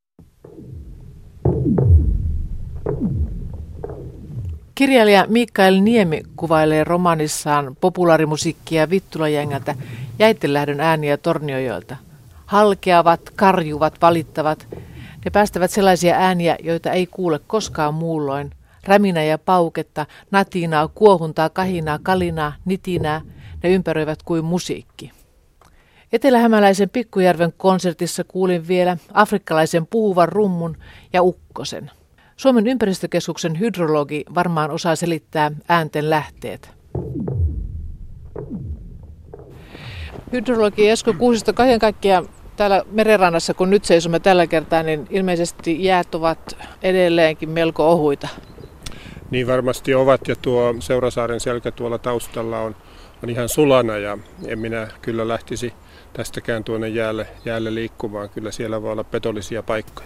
Kirjailija Mikael Niemi kuvailee romaanissaan populaarimusiikkia Vittulajengältä jäittenlähdön ääniä Torniojoelta. Halkeavat, karjuvat, valittavat. Ne päästävät sellaisia ääniä, joita ei kuule koskaan muulloin. Räminä ja pauketta, natinaa, kuohuntaa, kahinaa, kalinaa, nitinää. Ne ympäröivät kuin musiikki. Etelähämäläisen Pikkujärven konsertissa kuulin vielä afrikkalaisen puhuvan rummun ja ukkosen. Suomen ympäristökeskuksen hydrologi varmaan osaa selittää äänten lähteet. Hydrologi Esko Kuusisto, kaiken kaikkiaan täällä merenrannassa, kun nyt seisomme tällä kertaa, niin ilmeisesti jäät ovat edelleenkin melko ohuita. Niin varmasti ovat, ja tuo Seurasaaren selkä tuolla taustalla on, on ihan sulana, ja en minä kyllä lähtisi tästäkään tuonne jäälle, jäälle liikkumaan. Kyllä siellä voi olla petollisia paikkoja.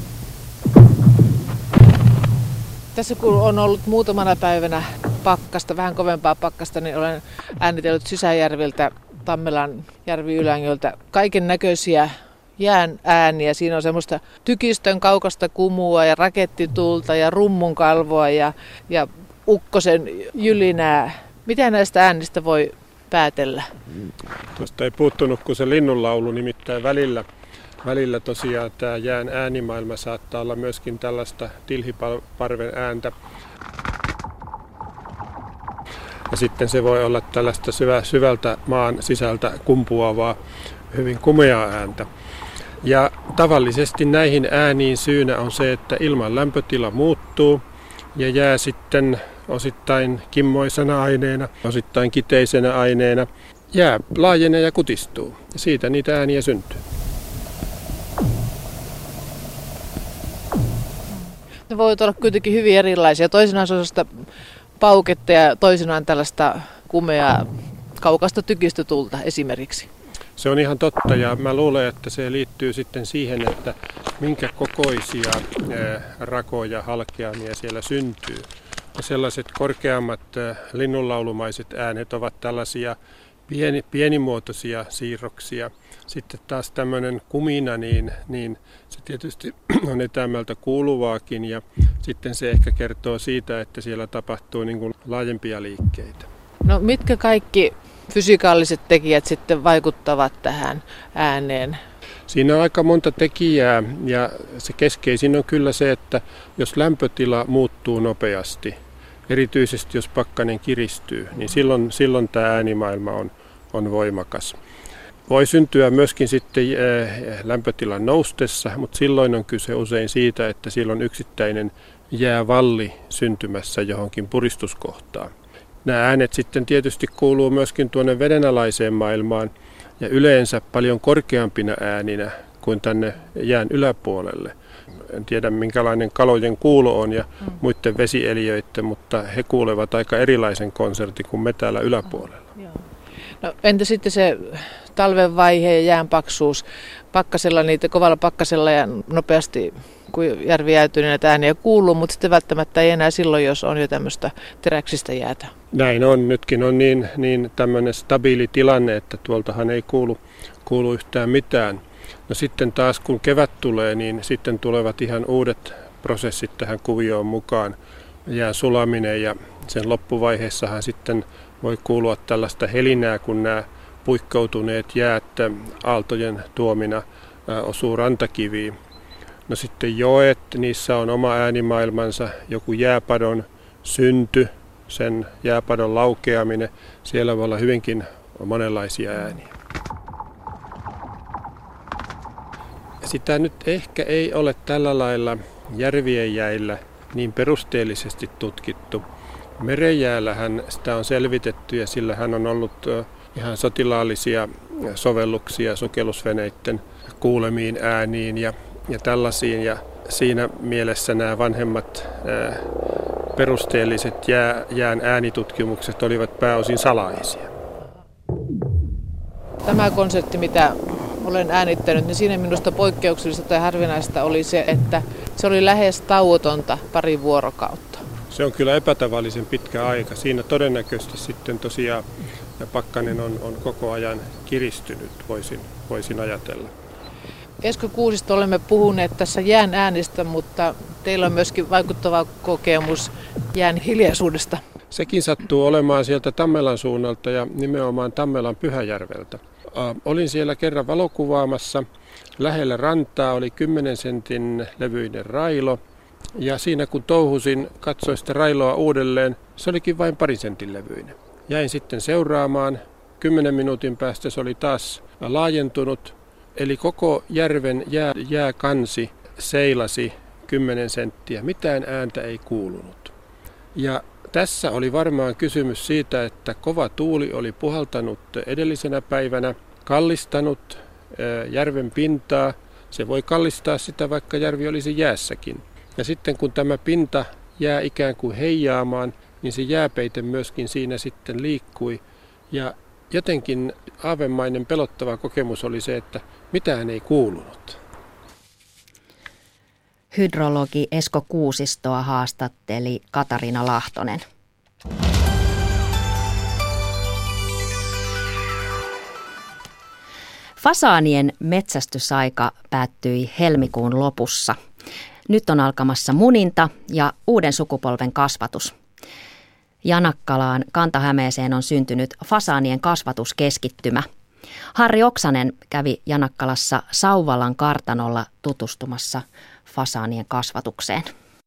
Tässä kun on ollut muutamana päivänä pakkasta, vähän kovempaa pakkasta, niin olen äänitellyt Sisäjärviltä, Tammelan järvi-Ylängöltä kaiken näköisiä jään ääniä. Siinä on semmoista tykistön kaukasta kumua ja rakettitulta ja rummun kalvoa ja, ja ukkosen jylinää. Mitä näistä äänistä voi päätellä? Tuosta ei puuttunut kuin se linnunlaulu, nimittäin välillä. Välillä tosiaan tämä jään äänimaailma saattaa olla myöskin tällaista tilhiparven ääntä. Ja sitten se voi olla tällaista syvä, syvältä maan sisältä kumpuavaa, hyvin kumeaa ääntä. Ja tavallisesti näihin ääniin syynä on se, että ilman lämpötila muuttuu ja jää sitten osittain kimmoisena aineena, osittain kiteisenä aineena. Jää laajenee ja kutistuu ja siitä niitä ääniä syntyy. Ne voivat olla kuitenkin hyvin erilaisia. Toisinaan se on sellaista pauketta ja toisinaan tällaista kumeaa kaukasta tykistötulta esimerkiksi. Se on ihan totta, ja mä luulen, että se liittyy sitten siihen, että minkä kokoisia rakoja, halkeamia siellä syntyy. Ja sellaiset korkeammat linnunlaulumaiset äänet ovat tällaisia pieni, pienimuotoisia siirroksia. Sitten taas tämmöinen kumina, niin, niin se tietysti on etämältä kuuluvaakin, ja sitten se ehkä kertoo siitä, että siellä tapahtuu niin kuin laajempia liikkeitä. No mitkä kaikki fysikaaliset tekijät sitten vaikuttavat tähän ääneen? Siinä on aika monta tekijää, ja se keskeisin on kyllä se, että jos lämpötila muuttuu nopeasti, erityisesti jos pakkanen kiristyy, niin silloin, silloin tämä äänimaailma on, on voimakas. Voi syntyä myöskin sitten lämpötilan noustessa, mutta silloin on kyse usein siitä, että silloin yksittäinen jäävalli syntymässä johonkin puristuskohtaan. Nämä äänet sitten tietysti kuuluu myöskin tuonne vedenalaiseen maailmaan ja yleensä paljon korkeampina ääninä kuin tänne jään yläpuolelle. En tiedä minkälainen kalojen kuulo on ja muiden vesieliöiden, mutta he kuulevat aika erilaisen konsertin kuin me täällä yläpuolella. No, entä sitten se talven vaihe ja jään paksuus. Pakkasella niitä, kovalla pakkasella ja nopeasti, kun järvi jäätyy, niin näitä ääniä kuuluu, mutta sitten välttämättä ei enää silloin, jos on jo tämmöistä teräksistä jäätä. Näin on. Nytkin on niin, niin tämmöinen stabiili tilanne, että tuoltahan ei kuulu, kuulu yhtään mitään. No sitten taas kun kevät tulee, niin sitten tulevat ihan uudet prosessit tähän kuvioon mukaan. Jää sulaminen ja sen loppuvaiheessahan sitten voi kuulua tällaista helinää, kun nämä puikkoutuneet jäät aaltojen tuomina osuu rantakiviin. No sitten joet, niissä on oma äänimaailmansa, joku jääpadon synty, sen jääpadon laukeaminen. Siellä voi olla hyvinkin monenlaisia ääniä. Sitä nyt ehkä ei ole tällä lailla järvien jäillä niin perusteellisesti tutkittu. Merenjäällähän sitä on selvitetty ja sillähän on ollut ihan sotilaallisia sovelluksia sukellusveneiden kuulemiin ääniin ja, ja tällaisiin. Ja siinä mielessä nämä vanhemmat ää, perusteelliset jää, jään äänitutkimukset olivat pääosin salaisia. Tämä konsertti, mitä olen äänittänyt, niin siinä minusta poikkeuksellista tai harvinaista oli se, että se oli lähes tauotonta pari vuorokautta. Se on kyllä epätavallisen pitkä aika. Siinä todennäköisesti sitten tosiaan pakkanen on, on koko ajan kiristynyt, voisin, voisin ajatella. Esko Kuusisto, olemme puhuneet tässä jään äänistä, mutta teillä on myöskin vaikuttava kokemus jään hiljaisuudesta. Sekin sattuu olemaan sieltä Tammelan suunnalta ja nimenomaan Tammelan Pyhäjärveltä. Olin siellä kerran valokuvaamassa. Lähellä rantaa oli kymmenen sentin levyinen railo. Ja siinä kun touhusin, katsoin sitä railoa uudelleen, se olikin vain parin sentin levyinen. Jäin sitten seuraamaan. Kymmenen minuutin päästä se oli taas laajentunut. Eli koko järven jää, jääkansi seilasi kymmenen senttiä. Mitään ääntä ei kuulunut. Ja tässä oli varmaan kysymys siitä, että kova tuuli oli puhaltanut edellisenä päivänä, kallistanut järven pintaa. Se voi kallistaa sitä, vaikka järvi olisi jäässäkin. Ja sitten kun tämä pinta jää ikään kuin heijaamaan, niin se jääpeite myöskin siinä sitten liikkui. Ja jotenkin aavemainen pelottava kokemus oli se, että mitään ei kuulunut. Hydrologi Esko Kuusistoa haastatteli Katariina Lahtonen. Fasaanien metsästysaika päättyi helmikuun lopussa. Nyt on alkamassa muninta ja uuden sukupolven kasvatus. Janakkalaan Kanta-Hämeeseen on syntynyt fasaanien kasvatuskeskittymä. Harri Oksanen kävi Janakkalassa Sauvalan kartanolla tutustumassa fasaanien kasvatukseen.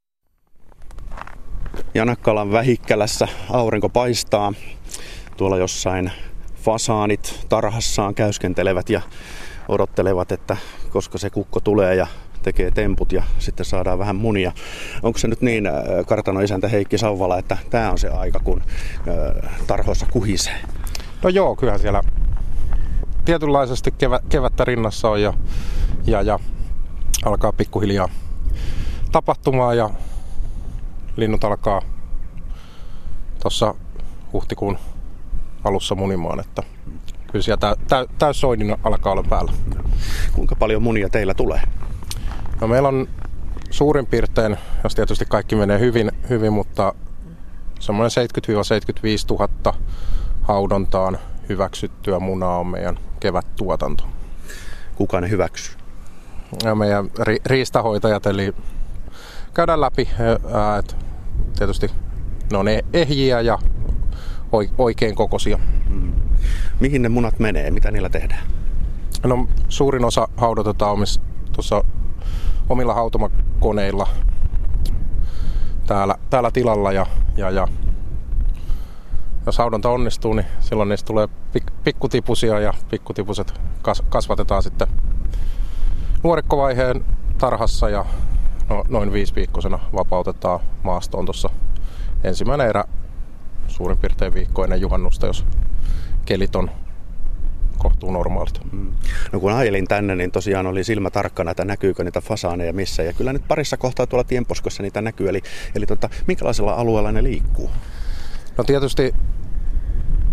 Janakkalan Vähikkälässä aurinko paistaa. Tuolla jossain fasaanit tarhassaan käyskentelevät ja odottelevat, että koska se kukko tulee ja tekee temput ja sitten saadaan vähän munia. Onko se nyt niin, kartanoisäntä Heikki Sauvala, että tämä on se aika, kun tarhoissa kuhisee? No joo, kyllähän siellä tietynlaisesti kevä, kevättä rinnassa on ja, ja, ja alkaa pikkuhiljaa tapahtumaan ja linnut alkaa tuossa huhtikuun alussa munimaan, että kyllä siellä tä, tä, täyssoidin alkaa olla päällä. Kuinka paljon munia teillä tulee? No meillä on suurin piirtein, jos tietysti kaikki menee hyvin, hyvin mutta semmoinen seitsemänkymmentä seitsemänkymmentäviisi tuhatta haudontaan hyväksyttyä munaa on meidän kevättuotanto. Kuka ne hyväksyy? Ja meidän ri- riistahoitajat, eli käydään läpi, ää, et tietysti ne on ehjiä ja oikein kokoisia. Mm. Mihin ne munat menee? Mitä niillä tehdään? No, suurin osa haudotetaan omissa, tuossa omilla hautomakoneilla täällä, täällä tilalla ja, ja, ja jos haudonta onnistuu, niin silloin niistä tulee pik, pikkutipusia ja pikkutipuset kas, kasvatetaan sitten nuorikkovaiheen tarhassa ja no, noin viisiviikkoisena vapautetaan maastoon tuossa ensimmäinen erä suurin piirtein viikko ennen juhannusta, jos kelit on kohtuu normaalit. Mm. No kun ajelin tänne, niin tosiaan oli silmä tarkkana, että näkyykö niitä fasaaneja missä. Ja kyllä nyt parissa kohtaa tuolla tienposkossa niitä näkyy. Eli, eli tota, minkälaisella alueella ne liikkuu? No tietysti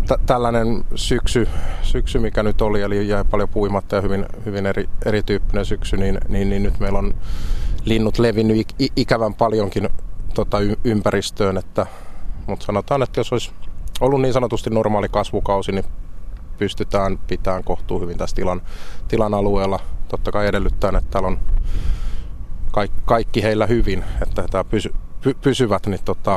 t- tällainen syksy, syksy, mikä nyt oli, eli jäi paljon puimatta ja hyvin, hyvin eri, erityyppinen syksy, niin, niin, niin nyt meillä on linnut levinnyt ik- ikävän paljonkin tota, y- ympäristöön, että, mutta sanotaan, että jos olisi ollut niin sanotusti normaali kasvukausi, niin pystytään pitämään kohtuu hyvin tässä tilan, tilan alueella. Totta kai edellyttäen, että täällä on kaikki, kaikki heillä hyvin, että tämä pysy, py, pysyvät, niin tota,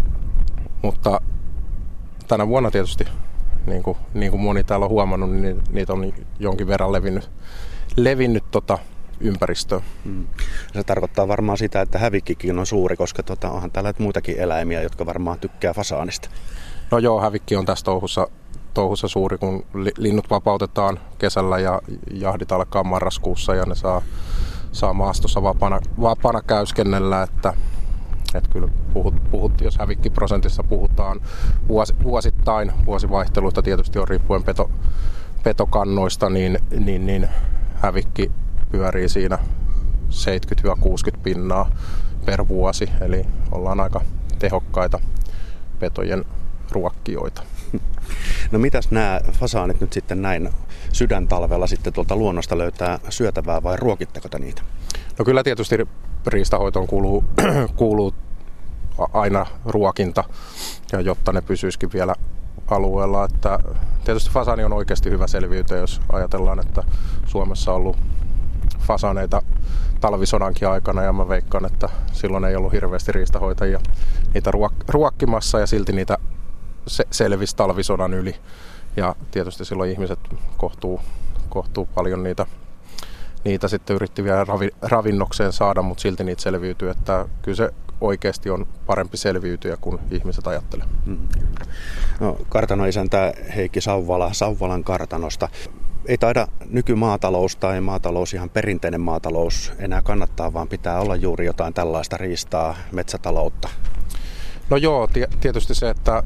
mutta tänä vuonna tietysti, niin kuin, niin kuin moni täällä on huomannut, niin niitä on jonkin verran levinnyt, levinnyt tota ympäristöön. Hmm. Se tarkoittaa varmaan sitä, että hävikkikin on suuri, koska tota, onhan täällä muitakin eläimiä, jotka varmaan tykkää fasaanista. No joo, hävikki on tässä touhussa, touhussa suuri, kun linnut vapautetaan kesällä ja jahdit alkaa marraskuussa ja ne saa, saa maastossa vapaana, vapaana käyskennellä, että Että kyllä puhut, puhut, jos hävikkiprosentissa puhutaan vuosi, vuosittain, vuosivaihteluista tietysti on riippuen peto, petokannoista, niin, niin, niin hävikki pyörii siinä seitsemänkymmentä kuusikymmentä pinnaa per vuosi, eli ollaan aika tehokkaita petojen ruokkijoita. No mitäs nämä fasaanit nyt sitten näin sydäntalvella sitten tuolta luonnosta löytää syötävää vai ruokitteko te niitä? No kyllä tietysti riistahoitoon kuuluu, kuuluu aina ruokinta, ja jotta ne pysyisikin vielä alueella. Että tietysti fasaani on oikeasti hyvä selviytyä, jos ajatellaan, että Suomessa on ollut fasaneita talvisodankin aikana, ja mä veikkaan, että silloin ei ollut hirveästi riistahoitajia niitä ruok- ruokkimassa, ja silti niitä se- selvisi talvisodan yli. Ja tietysti silloin ihmiset kohtuu, kohtuu paljon niitä Niitä sitten yritti vielä ravi, ravinnokseen saada, mutta silti niitä selviytyy, että kyllä se oikeasti on parempi selviytyä kuin ihmiset ajattelee. Mm. No, kartanoisäntä Heikki Sauvala Sauvalan kartanosta. Ei taida nykymaatalous tai maatalous, ihan perinteinen maatalous enää kannattaa, vaan pitää olla juuri jotain tällaista riistaa, metsätaloutta. No joo, tietysti se, että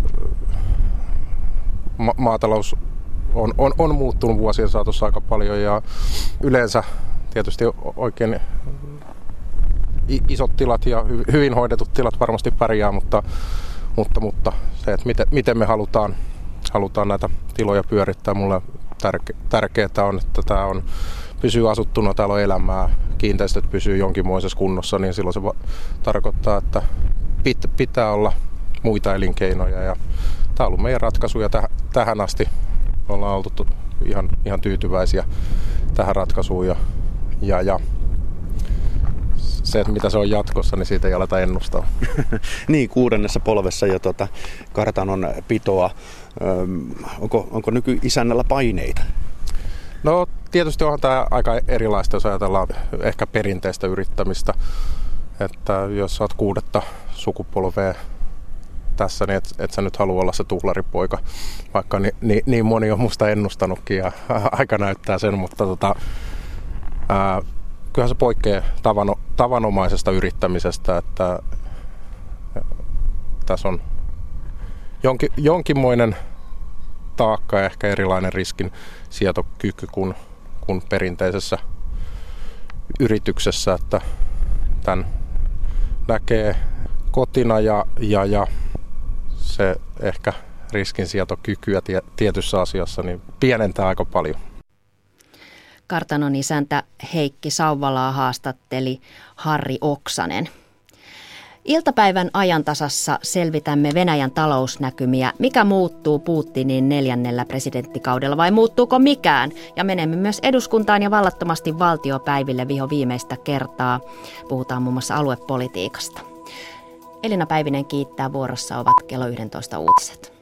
ma- maatalous On, on, on muuttunut vuosien saatossa aika paljon ja yleensä tietysti oikein isot tilat ja hyvin hoidetut tilat varmasti pärjää, mutta, mutta, mutta se, että miten, miten me halutaan, halutaan näitä tiloja pyörittää, mulle tärke, tärkeää on, että tämä on, pysyy asuttuna, täällä on elämää, kiinteistöt pysyy jonkinmoisessa kunnossa, niin silloin se tarkoittaa, että pit, pitää olla muita elinkeinoja ja tämä on ollut meidän ratkaisuja täh, tähän asti. Ollaan oltu ihan, ihan tyytyväisiä tähän ratkaisuun ja, ja, ja se, että mitä se on jatkossa, niin siitä ei aleta ennustaa. Niin, kuudennessa polvessa jo tuota kartanon pitoa. Öm, onko, onko nykyisännällä paineita? No tietysti onhan tämä aika erilaista, jos ajatellaan ehkä perinteistä yrittämistä. Että jos olet kuudetta sukupolvea tässä, niin et, et sä nyt halua olla se tuhlaripoika, vaikka ni, ni, niin moni on musta ennustanutkin ja aika näyttää sen, mutta tota, ää, kyllähän se poikkeaa tavano, tavanomaisesta yrittämisestä, että tässä on jonkin, jonkinmoinen taakka ja ehkä erilainen riskin sietokyky kuin, kuin perinteisessä yrityksessä, että tämän näkee kotina ja, ja, ja se ehkä riskinsietokykyä tietyssä asiassa niin pienentää aika paljon. Kartanon isäntä Heikki Sauvalaa haastatteli Harri Oksanen. Iltapäivän ajantasassa selvitämme Venäjän talousnäkymiä. Mikä muuttuu Putinin neljännellä presidenttikaudella vai muuttuuko mikään? Ja menemme myös eduskuntaan ja vallattomasti valtiopäiville viho viimeistä kertaa. Puhutaan muun muassa aluepolitiikasta. Elina Päivinen kiittää, vuorossa ovat kello yksitoista uutiset.